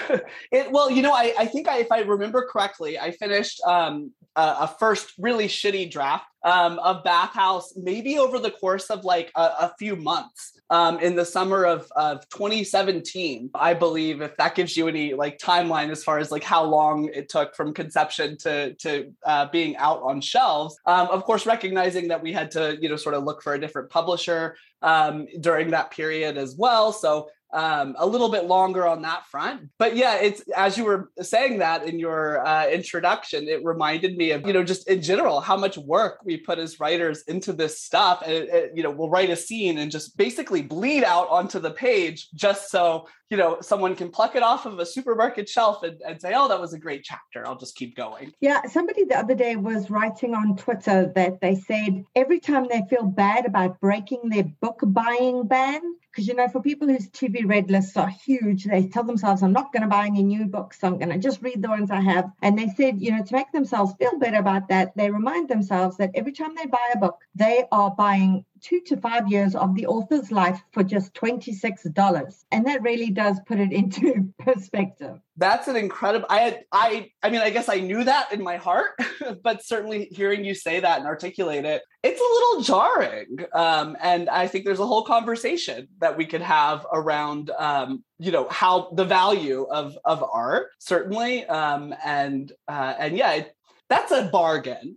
it, well, you know, I, I think I, if I remember correctly, I finished um, a, a first really shitty draft um, of Bathhouse, maybe over the course of like a, a few months um, in the summer of, of twenty seventeen, I believe, if that gives you any like timeline as far as like how long it took from conception to, to uh, being out on shelves. Um, of course, recognizing that we had to, you know, sort of look for a different publisher um, during that period as well. So Um, a little bit longer on that front. But yeah, it's, as you were saying that in your uh, introduction, it reminded me of, you know, just in general, how much work we put as writers into this stuff. And, it, it, you know, we'll write a scene and just basically bleed out onto the page just so, you know, someone can pluck it off of a supermarket shelf and, and say, oh, that was a great chapter. I'll just keep going. Yeah. Somebody the other day was writing on Twitter that they said every time they feel bad about breaking their book buying ban, because, you know, for people whose to be read lists are huge, they tell themselves, I'm not going to buy any new books. I'm going to just read the ones I have. And they said, you know, to make themselves feel better about that, they remind themselves that every time they buy a book, they are buying two to five years of the author's life for just twenty-six dollars. And that really does put it into perspective. That's an incredible, I had, I, I mean, I guess I knew that in my heart, but certainly hearing you say that and articulate it, it's a little jarring. Um, and I think there's a whole conversation that we could have around, um, you know, how the value of, of art, certainly. Um, and, uh, and yeah, it, that's a bargain.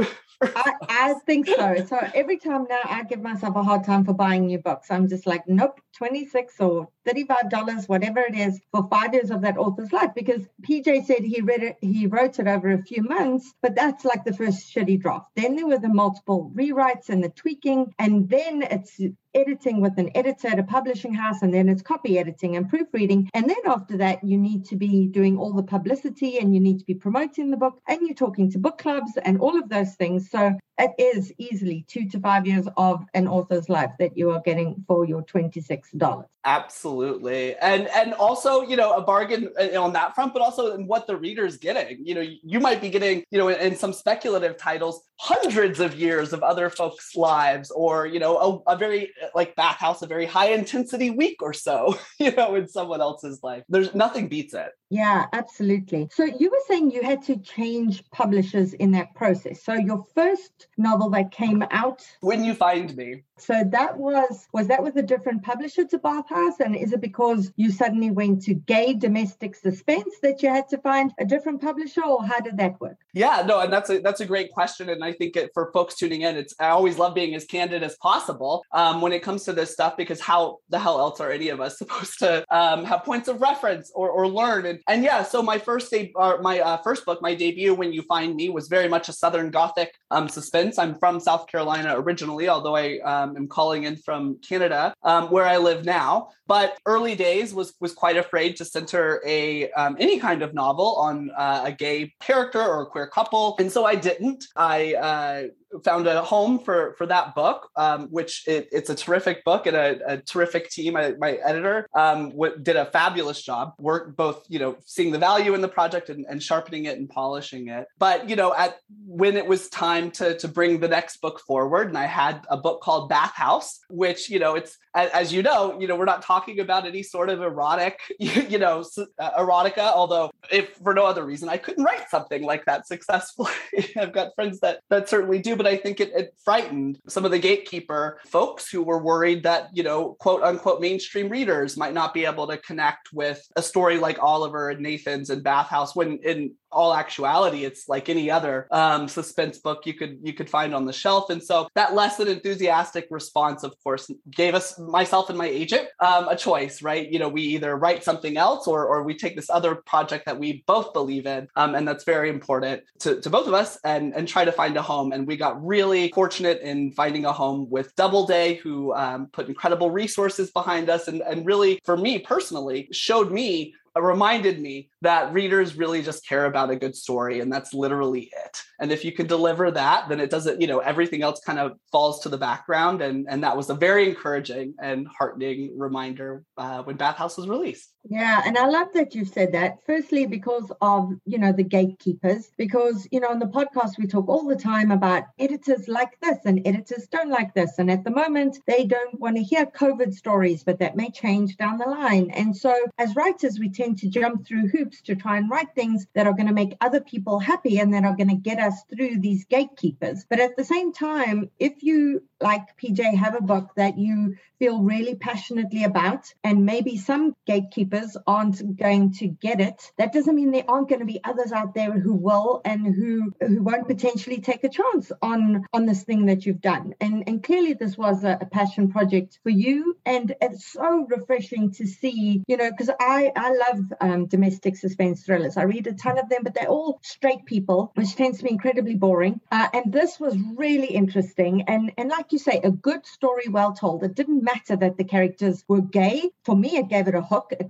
I, I think so. So every time now I give myself a hard time for buying new books. I'm just like, nope, twenty-six or thirty-five dollars, whatever it is, for five years of that author's life. Because P J said he read it, he wrote it over a few months, but that's like the first shitty draft. Then there were the multiple rewrites and the tweaking, and then it's editing with an editor at a publishing house, and then it's copy editing and proofreading. And then after that, you need to be doing all the publicity, and you need to be promoting the book, and you're talking to book clubs and all of those things. So it is easily two to five years of an author's life that you are getting for your twenty-six dollars. Absolutely. And and also, you know, a bargain on that front, but also in what the reader's getting. You know, you might be getting, you know, in some speculative titles, hundreds of years of other folks' lives, or, you know, a, a very, like Bathhouse, a very high intensity week or so, you know, in someone else's life. There's nothing beats it. Yeah, absolutely. So you were saying you had to change publishers in that process. So your first novel that came out, When You Find Me. So that was, was that with a different publisher to Bathhouse? And is it because you suddenly went to gay domestic suspense that you had to find a different publisher, or how did that work? Yeah, no, and that's a, that's a great question. And I think it, for folks tuning in, it's, I always love being as candid as possible um, when it comes to this stuff, because how the hell else are any of us supposed to um, have points of reference or, or learn? And, and yeah, so my first de- uh, my uh, first book, my debut, When You Find Me, was very much a Southern Gothic um, suspense. I'm from South Carolina originally, although I um, am calling in from Canada, um, where I live now. But early days was was quite afraid to center a um, any kind of novel on uh, a gay character or a queer couple, and so I didn't. I uh, found a home for for that book, um, which it, it's a terrific book and a, a terrific team. I, my editor um, w- did a fabulous job. Worked both, you know, seeing the value in the project and, and sharpening it and polishing it. But you know, at when it was time to to bring the next book forward, and I had a book called Bathhouse, which, you know, it's as, as you know, you know, we're not talking about any sort of erotic, you, you know, uh, erotica. Although, if for no other reason, I couldn't write something like that successfully. I've got friends that that certainly do. But I think it, it frightened some of the gatekeeper folks who were worried that, you know, quote unquote, mainstream readers might not be able to connect with a story like Oliver and Nathan's and Bathhouse, when in all actuality, it's like any other um, suspense book you could you could find on the shelf. And so that less than enthusiastic response, of course, gave us, myself and my agent, um, a choice, right? You know, we either write something else or or we take this other project that we both believe in, um, and that's very important to, to both of us, and, and try to find a home. And we got really fortunate in finding a home with Doubleday, who um, put incredible resources behind us, and, and really, for me personally, showed me, reminded me that readers really just care about a good story, and that's literally it. And if you can deliver that, then it doesn't, you know, everything else kind of falls to the background. And, and that was a very encouraging and heartening reminder uh, when Bathhouse was released. Yeah, and I love that you said that. Firstly, because of, you know, the gatekeepers, because, you know, on the podcast, we talk all the time about editors like this and editors don't like this. And at the moment, they don't want to hear COVID stories, but that may change down the line. And so as writers, we tend to jump through hoops to try and write things that are going to make other people happy and that are going to get us through these gatekeepers. But at the same time, if you, like P J, have a book that you feel really passionately about, and maybe some gatekeepers aren't going to get it, that doesn't mean there aren't going to be others out there who will, and who who won't potentially take a chance on on this thing that you've done. And and clearly this was a, a passion project for you, and it's so refreshing to see, you know, because I I love um, domestic suspense thrillers. I read a ton of them, but they're all straight people, which tends to be incredibly boring. Uh, and this was really interesting, and and like you say, a good story well told. It didn't matter that the characters were gay. For me, it gave it a hook. It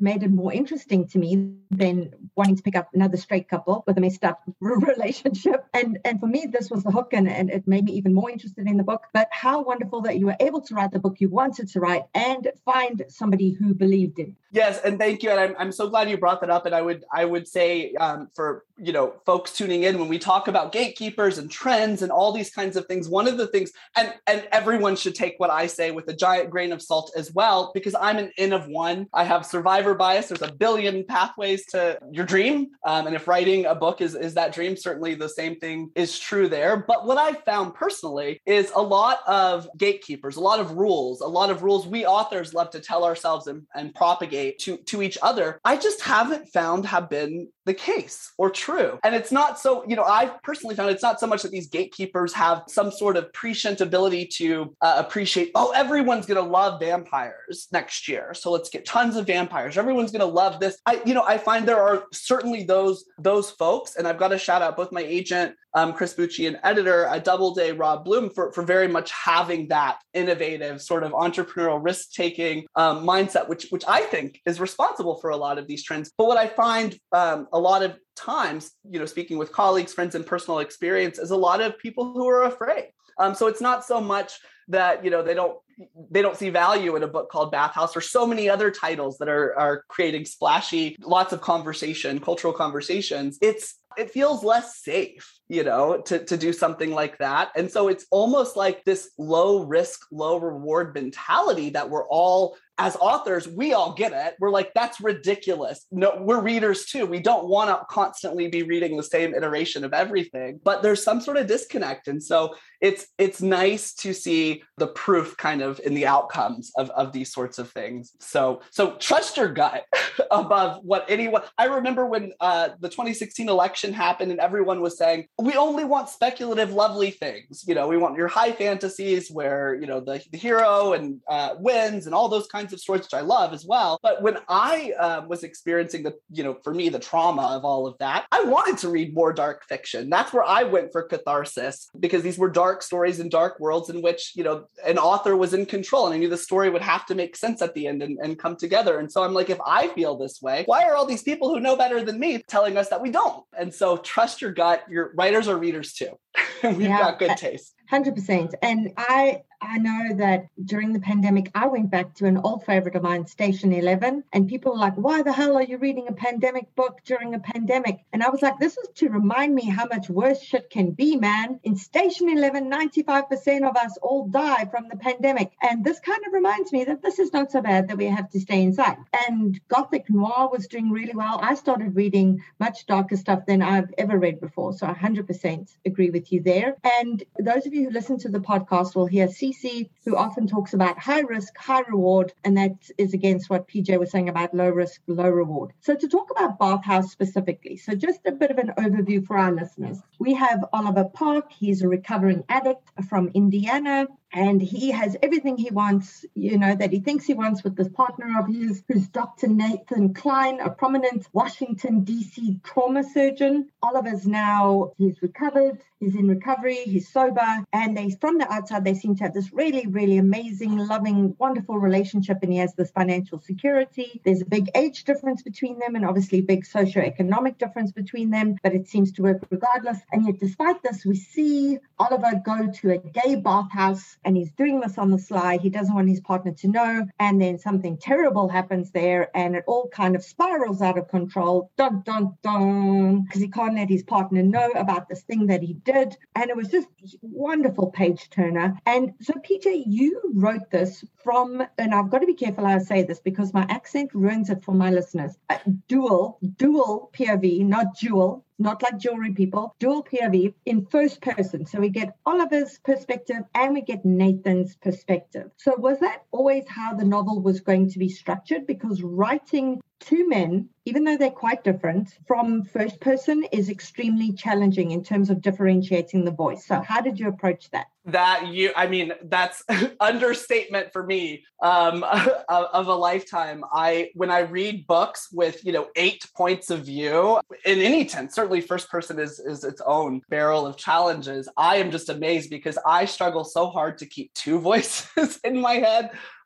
made it more interesting to me than wanting to pick up another straight couple with a messed up relationship. And and for me, this was the hook, and, and it made me even more interested in the book. But how wonderful that you were able to write the book you wanted to write and find somebody who believed in. Yes, and thank you. And I'm I'm so glad you brought that up. And I would I would say um, for you know folks tuning in, when we talk about gatekeepers and trends and all these kinds of things, one of the things, and and everyone should take what I say with a giant grain of salt as well, because I'm an N of one. I have survivor bias. There's a billion pathways to your dream, um, and if writing a book is is that dream, certainly the same thing is true there. But what I've found personally is a lot of gatekeepers, a lot of rules, a lot of rules we authors love to tell ourselves and, and propagate to, to each other, I just haven't found have been the case or true. And it's not so, you know, I've personally found it's not so much that these gatekeepers have some sort of prescient ability to uh, appreciate, oh, everyone's going to love vampires next year, so let's get tons of vampires. Everyone's going to love this. I, you know, I find there are certainly those, those folks, and I've got to shout out both my agent, Um, Chris Bucci, and editor at Doubleday, Rob Bloom, for, for very much having that innovative sort of entrepreneurial risk-taking um, mindset, which, which I think is responsible for a lot of these trends. But what I find um, a lot of times, you know, speaking with colleagues, friends, and personal experience, is a lot of people who are afraid. Um, so it's not so much that, you know, they don't they don't see value in a book called Bathhouse or so many other titles that are, are creating splashy, lots of conversation, cultural conversations. It's it feels less safe, you know, to, to do something like that. And so it's almost like this low risk, low reward mentality that we're all, as authors, we all get it. We're like, that's ridiculous. No, we're readers too. We don't want to constantly be reading the same iteration of everything, but there's some sort of disconnect. And so it's it's nice to see the proof kind of in the outcomes of, of these sorts of things. So so trust your gut above what anyone. I remember when uh, the twenty sixteen election happened and everyone was saying, we only want speculative, lovely things. You know, we want your high fantasies where, you know, the, the hero and uh, wins and all those kinds of stories, which I love as well. But when I uh, was experiencing the, you know, for me, the trauma of all of that, I wanted to read more dark fiction. That's where I went for catharsis, because these were dark stories in dark worlds in which, you know, an author was in control, and I knew the story would have to make sense at the end and, and come together. And so I'm like, if I feel this way, why are all these people who know better than me telling us that we don't? And so trust your gut. Your writers are readers too. We've yeah, got good taste. one hundred percent. And I I know that during the pandemic, I went back to an old favorite of mine, Station Eleven, and people were like, why the hell are you reading a pandemic book during a pandemic? And I was like, this is to remind me how much worse shit can be, man. In Station Eleven, ninety-five percent of us all die from the pandemic. And this kind of reminds me that this is not so bad that we have to stay inside. And Gothic Noir was doing really well. I started reading much darker stuff than I've ever read before. So I one hundred percent agree with you there. And those of you who listen to the podcast will hear Cece, who often talks about high risk, high reward, and that is against what P J was saying about low risk, low reward. So to talk about Bathhouse specifically, so just a bit of an overview for our listeners. We have Oliver Park. He's a recovering addict from Indiana. And he has everything he wants, you know, that he thinks he wants with this partner of his, who's Doctor Nathan Klein, a prominent Washington, D C trauma surgeon. Oliver's now, he's recovered, he's in recovery, he's sober. And they, from the outside, they seem to have this really, really amazing, loving, wonderful relationship. And he has this financial security. There's a big age difference between them and obviously big socioeconomic difference between them, but it seems to work regardless. And yet, despite this, we see Oliver go to a gay bathhouse. And he's doing this on the sly. He doesn't want his partner to know. And then something terrible happens there. And it all kind of spirals out of control. Dun, dun, dun. Because he can't let his partner know about this thing that he did. And it was just wonderful page turner. And so, P J, you wrote this from, and I've got to be careful how I say this because my accent ruins it for my listeners. Uh, dual, dual P O V, not dual. Not like jewelry people, dual P O V in first person. So we get Oliver's perspective and we get Nathan's perspective. So was that always how the novel was going to be structured? Because writing two men, even though they're quite different, from first person is extremely challenging in terms of differentiating the voice. So how did you approach that? That you, I mean, that's understatement for me um, of a lifetime. I, when I read books with, you know, eight points of view in any sense, certainly first person is, is its own barrel of challenges. I am just amazed because I struggle so hard to keep two voices in my head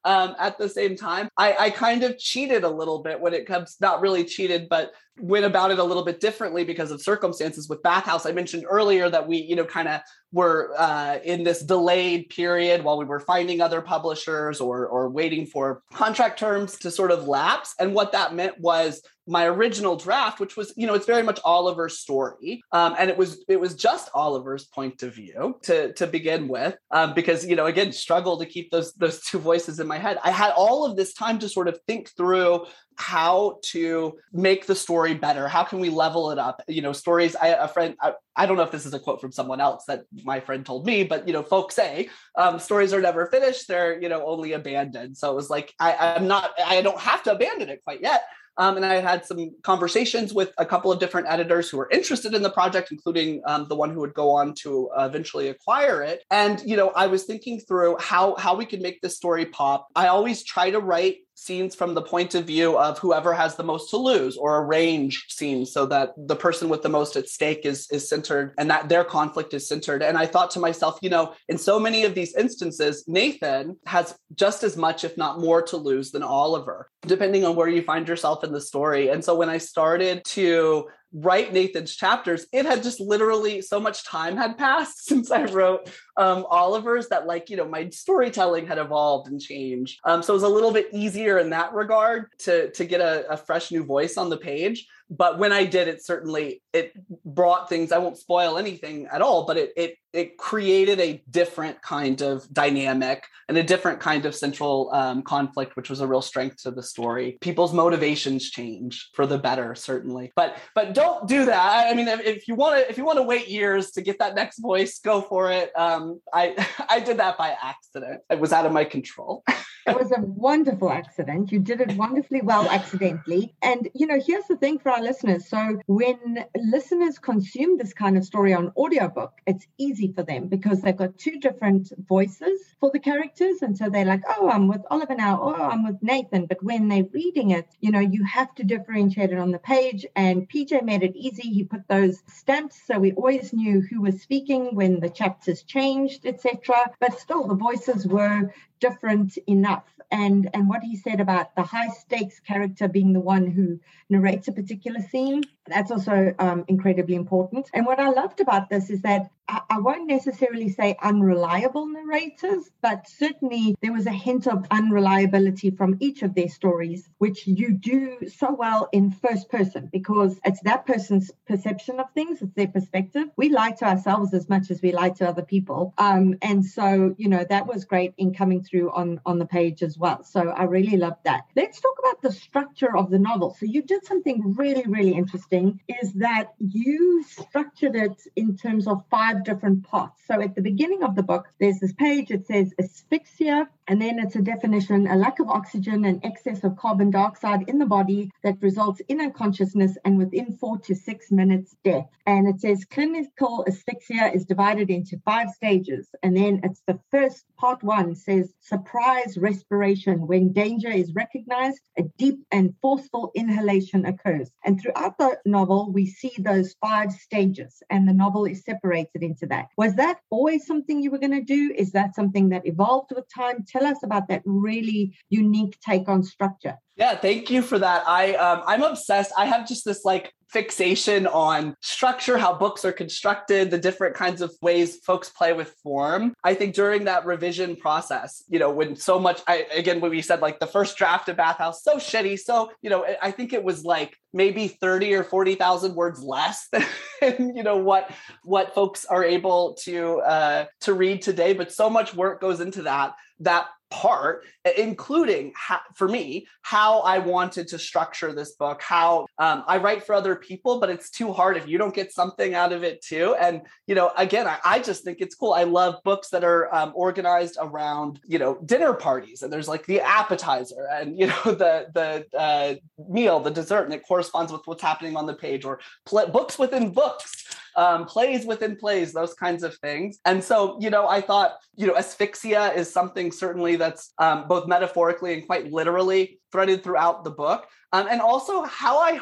um, at the same time. I, I kind of cheated a little bit when it comes, not really cheated, but went about it a little bit differently because of circumstances with Bathhouse. I mentioned earlier that we, you know, kind of were uh, in this delayed period while we were finding other publishers or, or waiting for contract terms to sort of lapse. And what that meant was my original draft, which was, you know, it's very much Oliver's story. Um, and it was, it was just Oliver's point of view to, to begin with, um, because, you know, again, struggle to keep those, those two voices in my head. I had all of this time to sort of think through how to make the story better. How can we level it up? You know, stories, I, a friend, I, I don't know if this is a quote from someone else that my friend told me, but, you know, folks say um, stories are never finished. They're, you know, only abandoned. So it was like, I, I'm not, I don't have to abandon it quite yet. Um, and I had some conversations with a couple of different editors who were interested in the project, including um, the one who would go on to uh, eventually acquire it. And, you know, I was thinking through how, how we could make this story pop. I always try to write scenes from the point of view of whoever has the most to lose, or arrange scenes so that the person with the most at stake is, is centered and that their conflict is centered. And I thought to myself, you know, in so many of these instances, Nathan has just as much, if not more, to lose than Oliver, depending on where you find yourself in the story. And so when I started to write Nathan's chapters, it had just literally so much time had passed since I wrote um, Oliver's that, like, you know, my storytelling had evolved and changed. Um, so it was a little bit easier in that regard to, to get a, a fresh new voice on the page. But when I did, it certainly, it brought things, I won't spoil anything at all, but it it it created a different kind of dynamic and a different kind of central um, conflict, which was a real strength to the story. People's motivations change for the better, certainly. But but don't do that. I mean, if, if you want to if you want to wait years to get that next voice, go for it. Um, I I did that by accident. It was out of my control. It was a wonderful accident. You did it wonderfully well accidentally. And, you know, here's the thing for our listeners. So when listeners consume this kind of story on audiobook, it's easy for them because they've got two different voices for the characters. And so they're like, oh, I'm with Oliver now. Oh, I'm with Nathan. But when they're reading it, you know, you have to differentiate it on the page. And P J made it easy. He put those stamps so we always knew who was speaking when the chapters changed, et cetera. But still, the voices were different enough. And and what he said about the high stakes character being the one who narrates a particular scene, that's also um, incredibly important. And what I loved about this is that I, I won't necessarily say unreliable narrators, but certainly there was a hint of unreliability from each of their stories, which you do so well in first person because it's that person's perception of things, it's their perspective. We lie to ourselves as much as we lie to other people. Um, and so, you know, that was great in coming through on, on the page as well. So I really loved that. Let's talk about the structure of the novel. So you did something really, really interesting, is that you structured it in terms of five different parts. So at the beginning of the book, there's this page, it says asphyxia, and then it's a definition, a lack of oxygen and excess of carbon dioxide in the body that results in unconsciousness and within four to six minutes death. And it says clinical asphyxia is divided into five stages. And then it's the first part one says surprise respiration. When danger is recognized, a deep and forceful inhalation occurs. And throughout the novel, we see those five stages and the novel is separated into that. Was that always something you were going to do? Is that something that evolved with time? Tell us about that really unique take on structure. Yeah, thank you for that. I, um, I'm obsessed. I have just this like fixation on structure, how books are constructed, the different kinds of ways folks play with form. I think during that revision process, you know, when so much, I, again, when we said like the first draft of Bathhouse, so shitty. So, you know, I think it was like maybe thirty or forty thousand words less than, you know, what, what folks are able to, uh, to read today. But so much work goes into that, that part, including how, for me, how I wanted to structure this book, how um, I write for other people, but it's too hard if you don't get something out of it too. And, you know, again, I, I just think it's cool. I love books that are um, organized around, you know, dinner parties, and there's like the appetizer and, you know, the, the uh, meal, the dessert, and it corresponds with what's happening on the page, or pl- books within books. Um, plays within plays, those kinds of things. And so, you know, I thought, you know, asphyxia is something certainly that's um, both metaphorically and quite literally threaded throughout the book. Um, and also how I hope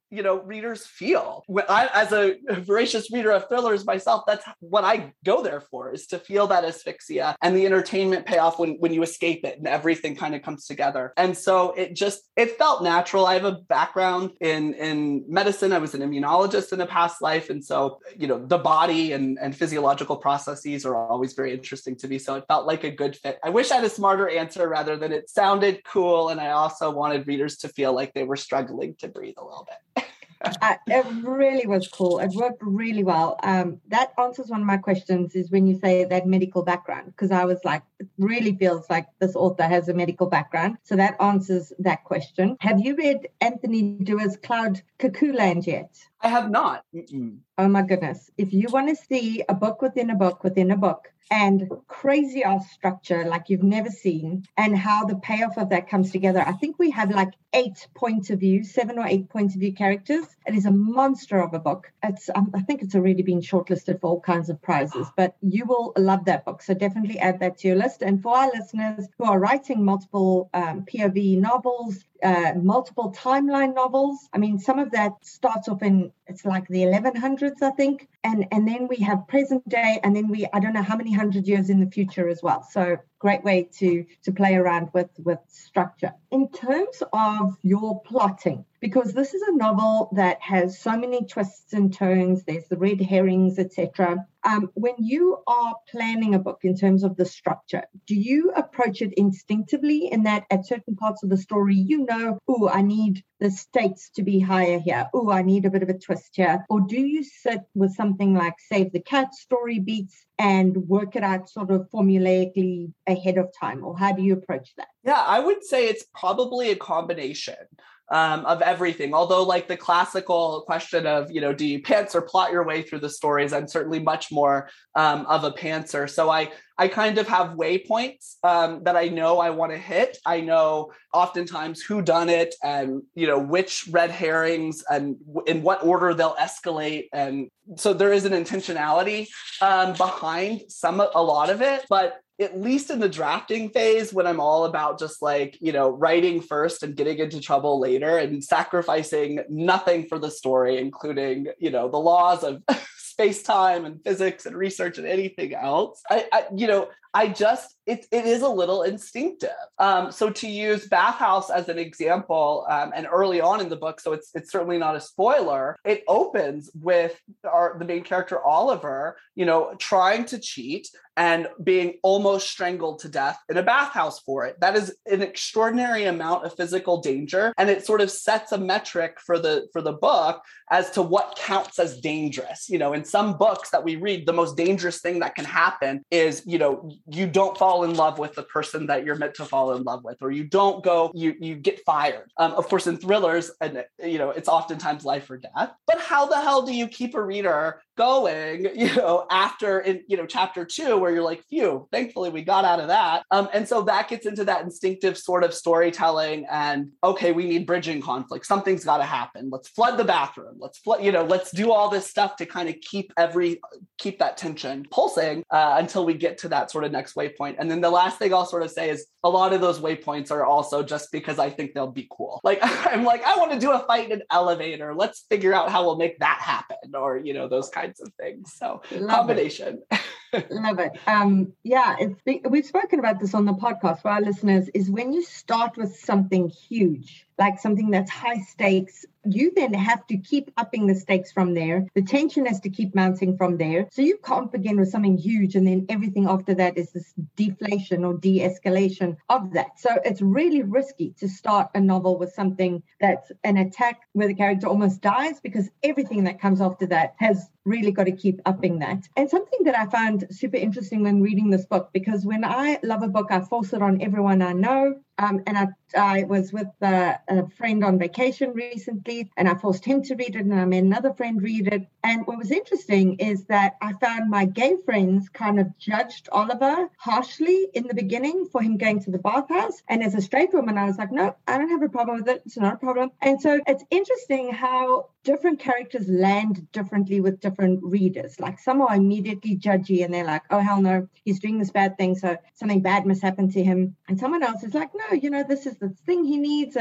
you know, readers feel. When I, as a voracious reader of thrillers myself, that's what I go there for, is to feel that asphyxia and the entertainment payoff when, when you escape it and everything kind of comes together. And so it just, it felt natural. I have a background in, in medicine. I was an immunologist in a past life. And so, you know, the body and, and physiological processes are always very interesting to me. So it felt like a good fit. I wish I had a smarter answer rather than it sounded cool. And I also wanted readers to feel like they were struggling to breathe a little bit. Uh, it really was cool. It worked really well. Um, that answers one of my questions, is when you say that medical background, because I was like, it really feels like this author has a medical background. So that answers that question. Have you read Anthony Doerr's Cloud Cuckoo Land yet? I have not. Mm-mm. Oh my goodness. If you want to see a book within a book within a book, and crazy ass structure like you've never seen, and how the payoff of that comes together. I think we have like eight points of view, seven or eight points of view characters. It is a monster of a book. It's um, I think it's already been shortlisted for all kinds of prizes, but you will love that book. So definitely add that to your list. And for our listeners who are writing multiple um, P O V novels, uh, multiple timeline novels, I mean, some of that starts off in, it's like the eleven hundreds, I think. And, and then we have present day, and then we, I don't know how many hundred years in the future as well. So great way to, to play around with, with structure. In terms of your plotting, because this is a novel that has so many twists and turns, there's the red herrings, et cetera. Um, when you are planning a book in terms of the structure, do you approach it instinctively in that at certain parts of the story, you know, oh, I need the stakes to be higher here. Oh, I need a bit of a twist here. Or do you sit with something like Save the Cat story beats and work it out sort of formulaically ahead of time? Or how do you approach that? Yeah, I would say it's probably a combination um, of everything. Although like the classical question of, you know, do you pants or plot your way through the stories? I'm certainly much more um, of a pantser. So I, I kind of have waypoints um, that I know I want to hit. I know oftentimes who done it and, you know, which red herrings and w- in what order they'll escalate. And so there is an intentionality um, behind some, a lot of it, but at least in the drafting phase, when I'm all about just like, you know, writing first and getting into trouble later and sacrificing nothing for the story, including, you know, the laws of space-time and physics and research and anything else. I, I you know, I just, it, it is a little instinctive. Um, so to use Bathhouse as an example, um, and early on in the book, so it's it's certainly not a spoiler, it opens with our the main character, Oliver, you know, trying to cheat and being almost strangled to death in a bathhouse for it. That is an extraordinary amount of physical danger. And it sort of sets a metric for the for the book as to what counts as dangerous. You know, in some books that we read, the most dangerous thing that can happen is, you know, you don't fall in love with the person that you're meant to fall in love with, or you don't go, you you get fired. Um, of course, in thrillers, and you know, it's oftentimes life or death. But how the hell do you keep a reader going, you know, after in, you know, chapter two, where you're like, phew, thankfully we got out of that. Um, and so that gets into that instinctive sort of storytelling and, okay, we need bridging conflict. Something's got to happen. Let's flood the bathroom. Let's flood, you know, let's do all this stuff to kind of keep every, keep that tension pulsing uh, until we get to that sort of next waypoint. And then the last thing I'll sort of say is a lot of those waypoints are also just because I think they'll be cool. Like, I'm like, I want to do a fight in an elevator. Let's figure out how we'll make that happen, or, you know, those kinds of things. So Love combination. Love it. Um, yeah, it's the, we've spoken about this on the podcast for our listeners, is when you start with something huge, like something that's high stakes, you then have to keep upping the stakes from there. The tension has to keep mounting from there. So you can't begin with something huge and then everything after that is this deflation or de-escalation of that. So it's really risky to start a novel with something that's an attack where the character almost dies, because everything that comes after that has really got to keep upping that. And something that I found super interesting when reading this book, because when I love a book, I force it on everyone I know. Um, and I, I was with uh, a friend on vacation recently, and I forced him to read it, and I made another friend read it. And what was interesting is that I found my gay friends kind of judged Oliver harshly in the beginning for him going to the bathhouse. And as a straight woman, I was like, no, I don't have a problem with it. It's not a problem. And so it's interesting how different characters land differently with different readers. Like some are immediately judgy and they're like, oh, hell no, he's doing this bad thing, so something bad must happen to him. And someone else is like, no, you know, this is the thing he needs, and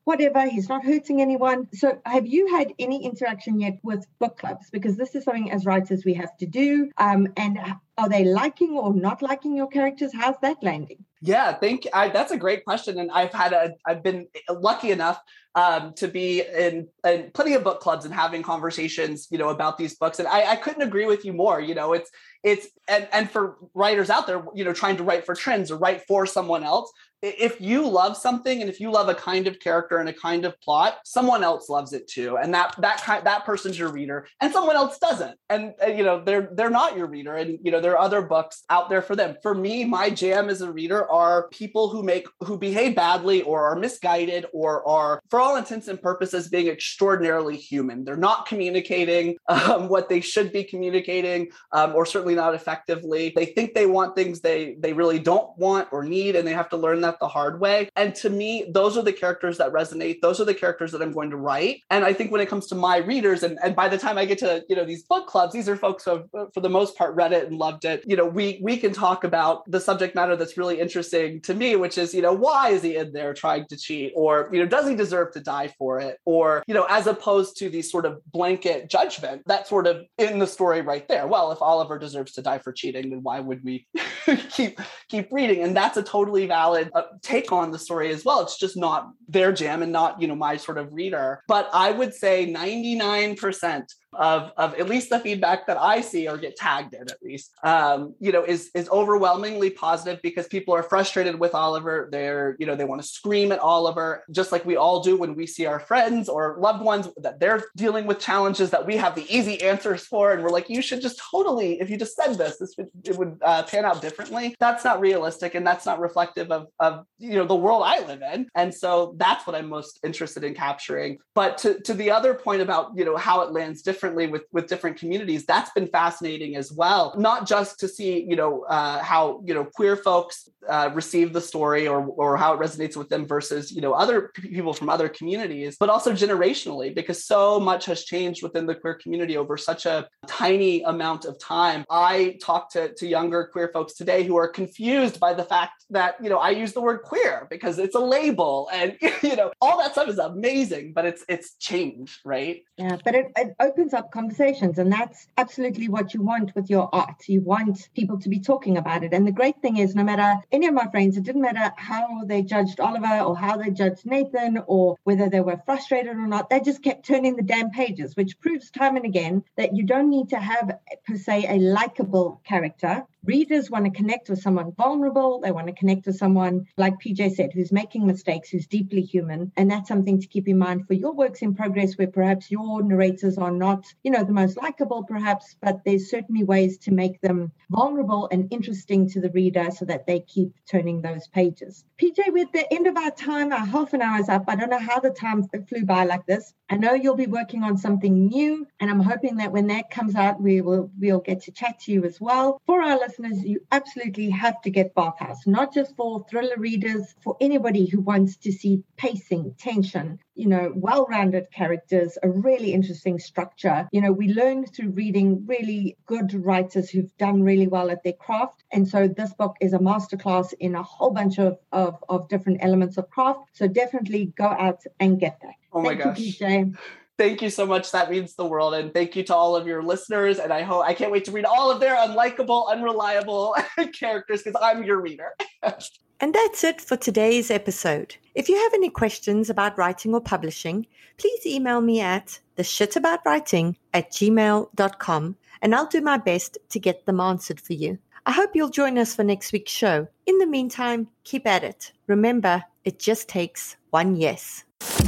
whatever. He's not hurting anyone. So have you had any interaction yet with book clubs? Because this is something as writers we have to do. Um, and are they liking or not liking your characters? How's that landing? Yeah, thank I, that's a great question. And I've had a, I've been lucky enough um, to be in, in plenty of book clubs and having conversations, you know, about these books. And I, I couldn't agree with you more. You know, it's, it's, and, and for writers out there, you know, trying to write for trends or write for someone else, if you love something and if you love a kind of character and a kind of plot, someone else loves it too. And that, that kind, that person's your reader and someone else doesn't. And, and, you know, they're, they're not your reader. And, you know, there are other books out there for them. For me, my jam as a reader are people who make, who behave badly or are misguided or are, for all intents and purposes, being extraordinarily human. They're not communicating um, what they should be communicating, um, or certainly not effectively. They think they want things they, they really don't want or need, and they have to learn that the hard way. And to me, those are the characters that resonate. Those are the characters that I'm going to write. And I think when it comes to my readers, and, and by the time I get to, you know, these book clubs, these are folks who have, for the most part, read it and loved it. You know, we, we can talk about the subject matter that's really interesting to me, which is, you know, why is he in there trying to cheat? Or, you know, does he deserve to die for it? Or, you know, as opposed to the sort of blanket judgment that's sort of in the story right there. Well, if Oliver deserves to die for cheating, then why would we keep, keep reading? And that's a totally valid uh, take on the story as well. It's just not their jam and not, you know, my sort of reader. But I would say ninety-nine percent of, of at least the feedback that I see or get tagged in, at least, um, you know, is, is overwhelmingly positive because people are frustrated with Oliver. They're, you know, they want to scream at Oliver, just like we all do when we see our friends or loved ones that they're dealing with challenges that we have the easy answers for. And we're like, you should just totally, if you just said this, this would, it would uh, pan out differently. That's not realistic. And that's not reflective of, of, you know, the world I live in. And so that's what I'm most interested in capturing. But to, to the other point about, you know, how it lands differently with, with different communities, that's been fascinating as well. Not just to see, you know, uh, how, you know, queer folks uh, receive the story or, or how it resonates with them versus, you know, other people from other communities, but also generationally, because so much has changed within the queer community over such a tiny amount of time. I talk to, to younger queer folks today who are confused by the fact that, you know, I use the word queer because it's a label and, you know, all that stuff is amazing, but it's, it's changed, right? Yeah, but it, it opens up conversations, and that's absolutely what you want with your art. You want people to be talking about it. And the great thing is, no matter any of my friends, it didn't matter how they judged Oliver or how they judged Nathan or whether they were frustrated or not, they just kept turning the damn pages, which proves time and again that you don't need to have, per se, a likable character. Readers want to connect with someone vulnerable. They want to connect with someone, like P J said, who's making mistakes, who's deeply human. And that's something to keep in mind for your works in progress, where perhaps your narrators are not, you know, the most likable, perhaps, but there's certainly ways to make them vulnerable and interesting to the reader so that they keep turning those pages. P J, we're at the end of our time. Our half an hour is up. I don't know how the time flew by like this. I know you'll be working on something new, and I'm hoping that when that comes out, we will we'll get to chat to you as well. For our listeners, you absolutely have to get Bathhouse, not just for thriller readers, for anybody who wants to see pacing, tension, you know, well-rounded characters, a really interesting structure. You know, we learn through reading really good writers who've done really well at their craft. And so this book is a masterclass in a whole bunch of, of, of different elements of craft. So definitely go out and get that. Oh my Thank gosh. you, P J. Thank you so much. That means the world. And thank you to all of your listeners. And I hope I can't wait to read all of their unlikable, unreliable characters because I'm your reader. And that's it for today's episode. If you have any questions about writing or publishing, please email me at theshitaboutwriting at gmail dot com and I'll do my best to get them answered for you. I hope you'll join us for next week's show. In the meantime, keep at it. Remember, it just takes one yes.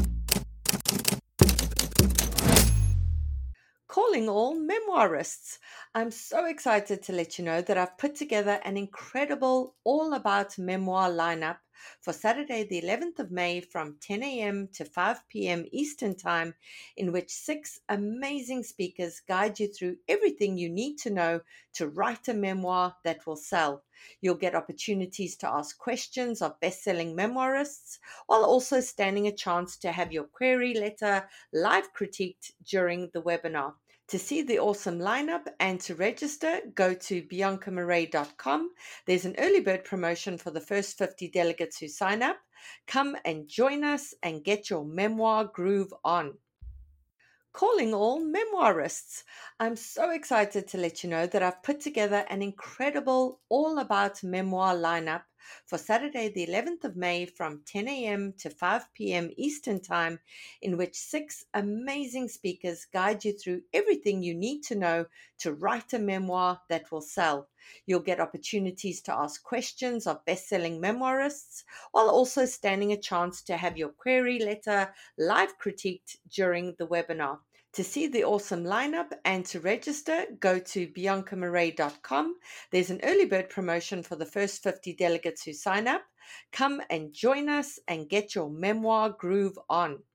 Calling all memoirists. I'm so excited to let you know that I've put together an incredible all about memoir lineup for Saturday, the eleventh of May from ten a.m. to five p.m. Eastern Time, in which six amazing speakers guide you through everything you need to know to write a memoir that will sell. You'll get opportunities to ask questions of best-selling memoirists, while also standing a chance to have your query letter live critiqued during the webinar. To see the awesome lineup and to register, go to bianca marais dot com. There's an early bird promotion for the first fifty delegates who sign up. Come and join us and get your memoir groove on. Calling all memoirists. I'm so excited to let you know that I've put together an incredible all about memoir lineup for Saturday, the eleventh of May from ten a.m. to five p.m. Eastern Time, in which six amazing speakers guide you through everything you need to know to write a memoir that will sell. You'll get opportunities to ask questions of best-selling memoirists, while also standing a chance to have your query letter live critiqued during the webinar. To see the awesome lineup and to register, go to bianca marais dot com. There's an early bird promotion for the first fifty delegates who sign up. Come and join us and get your memoir groove on.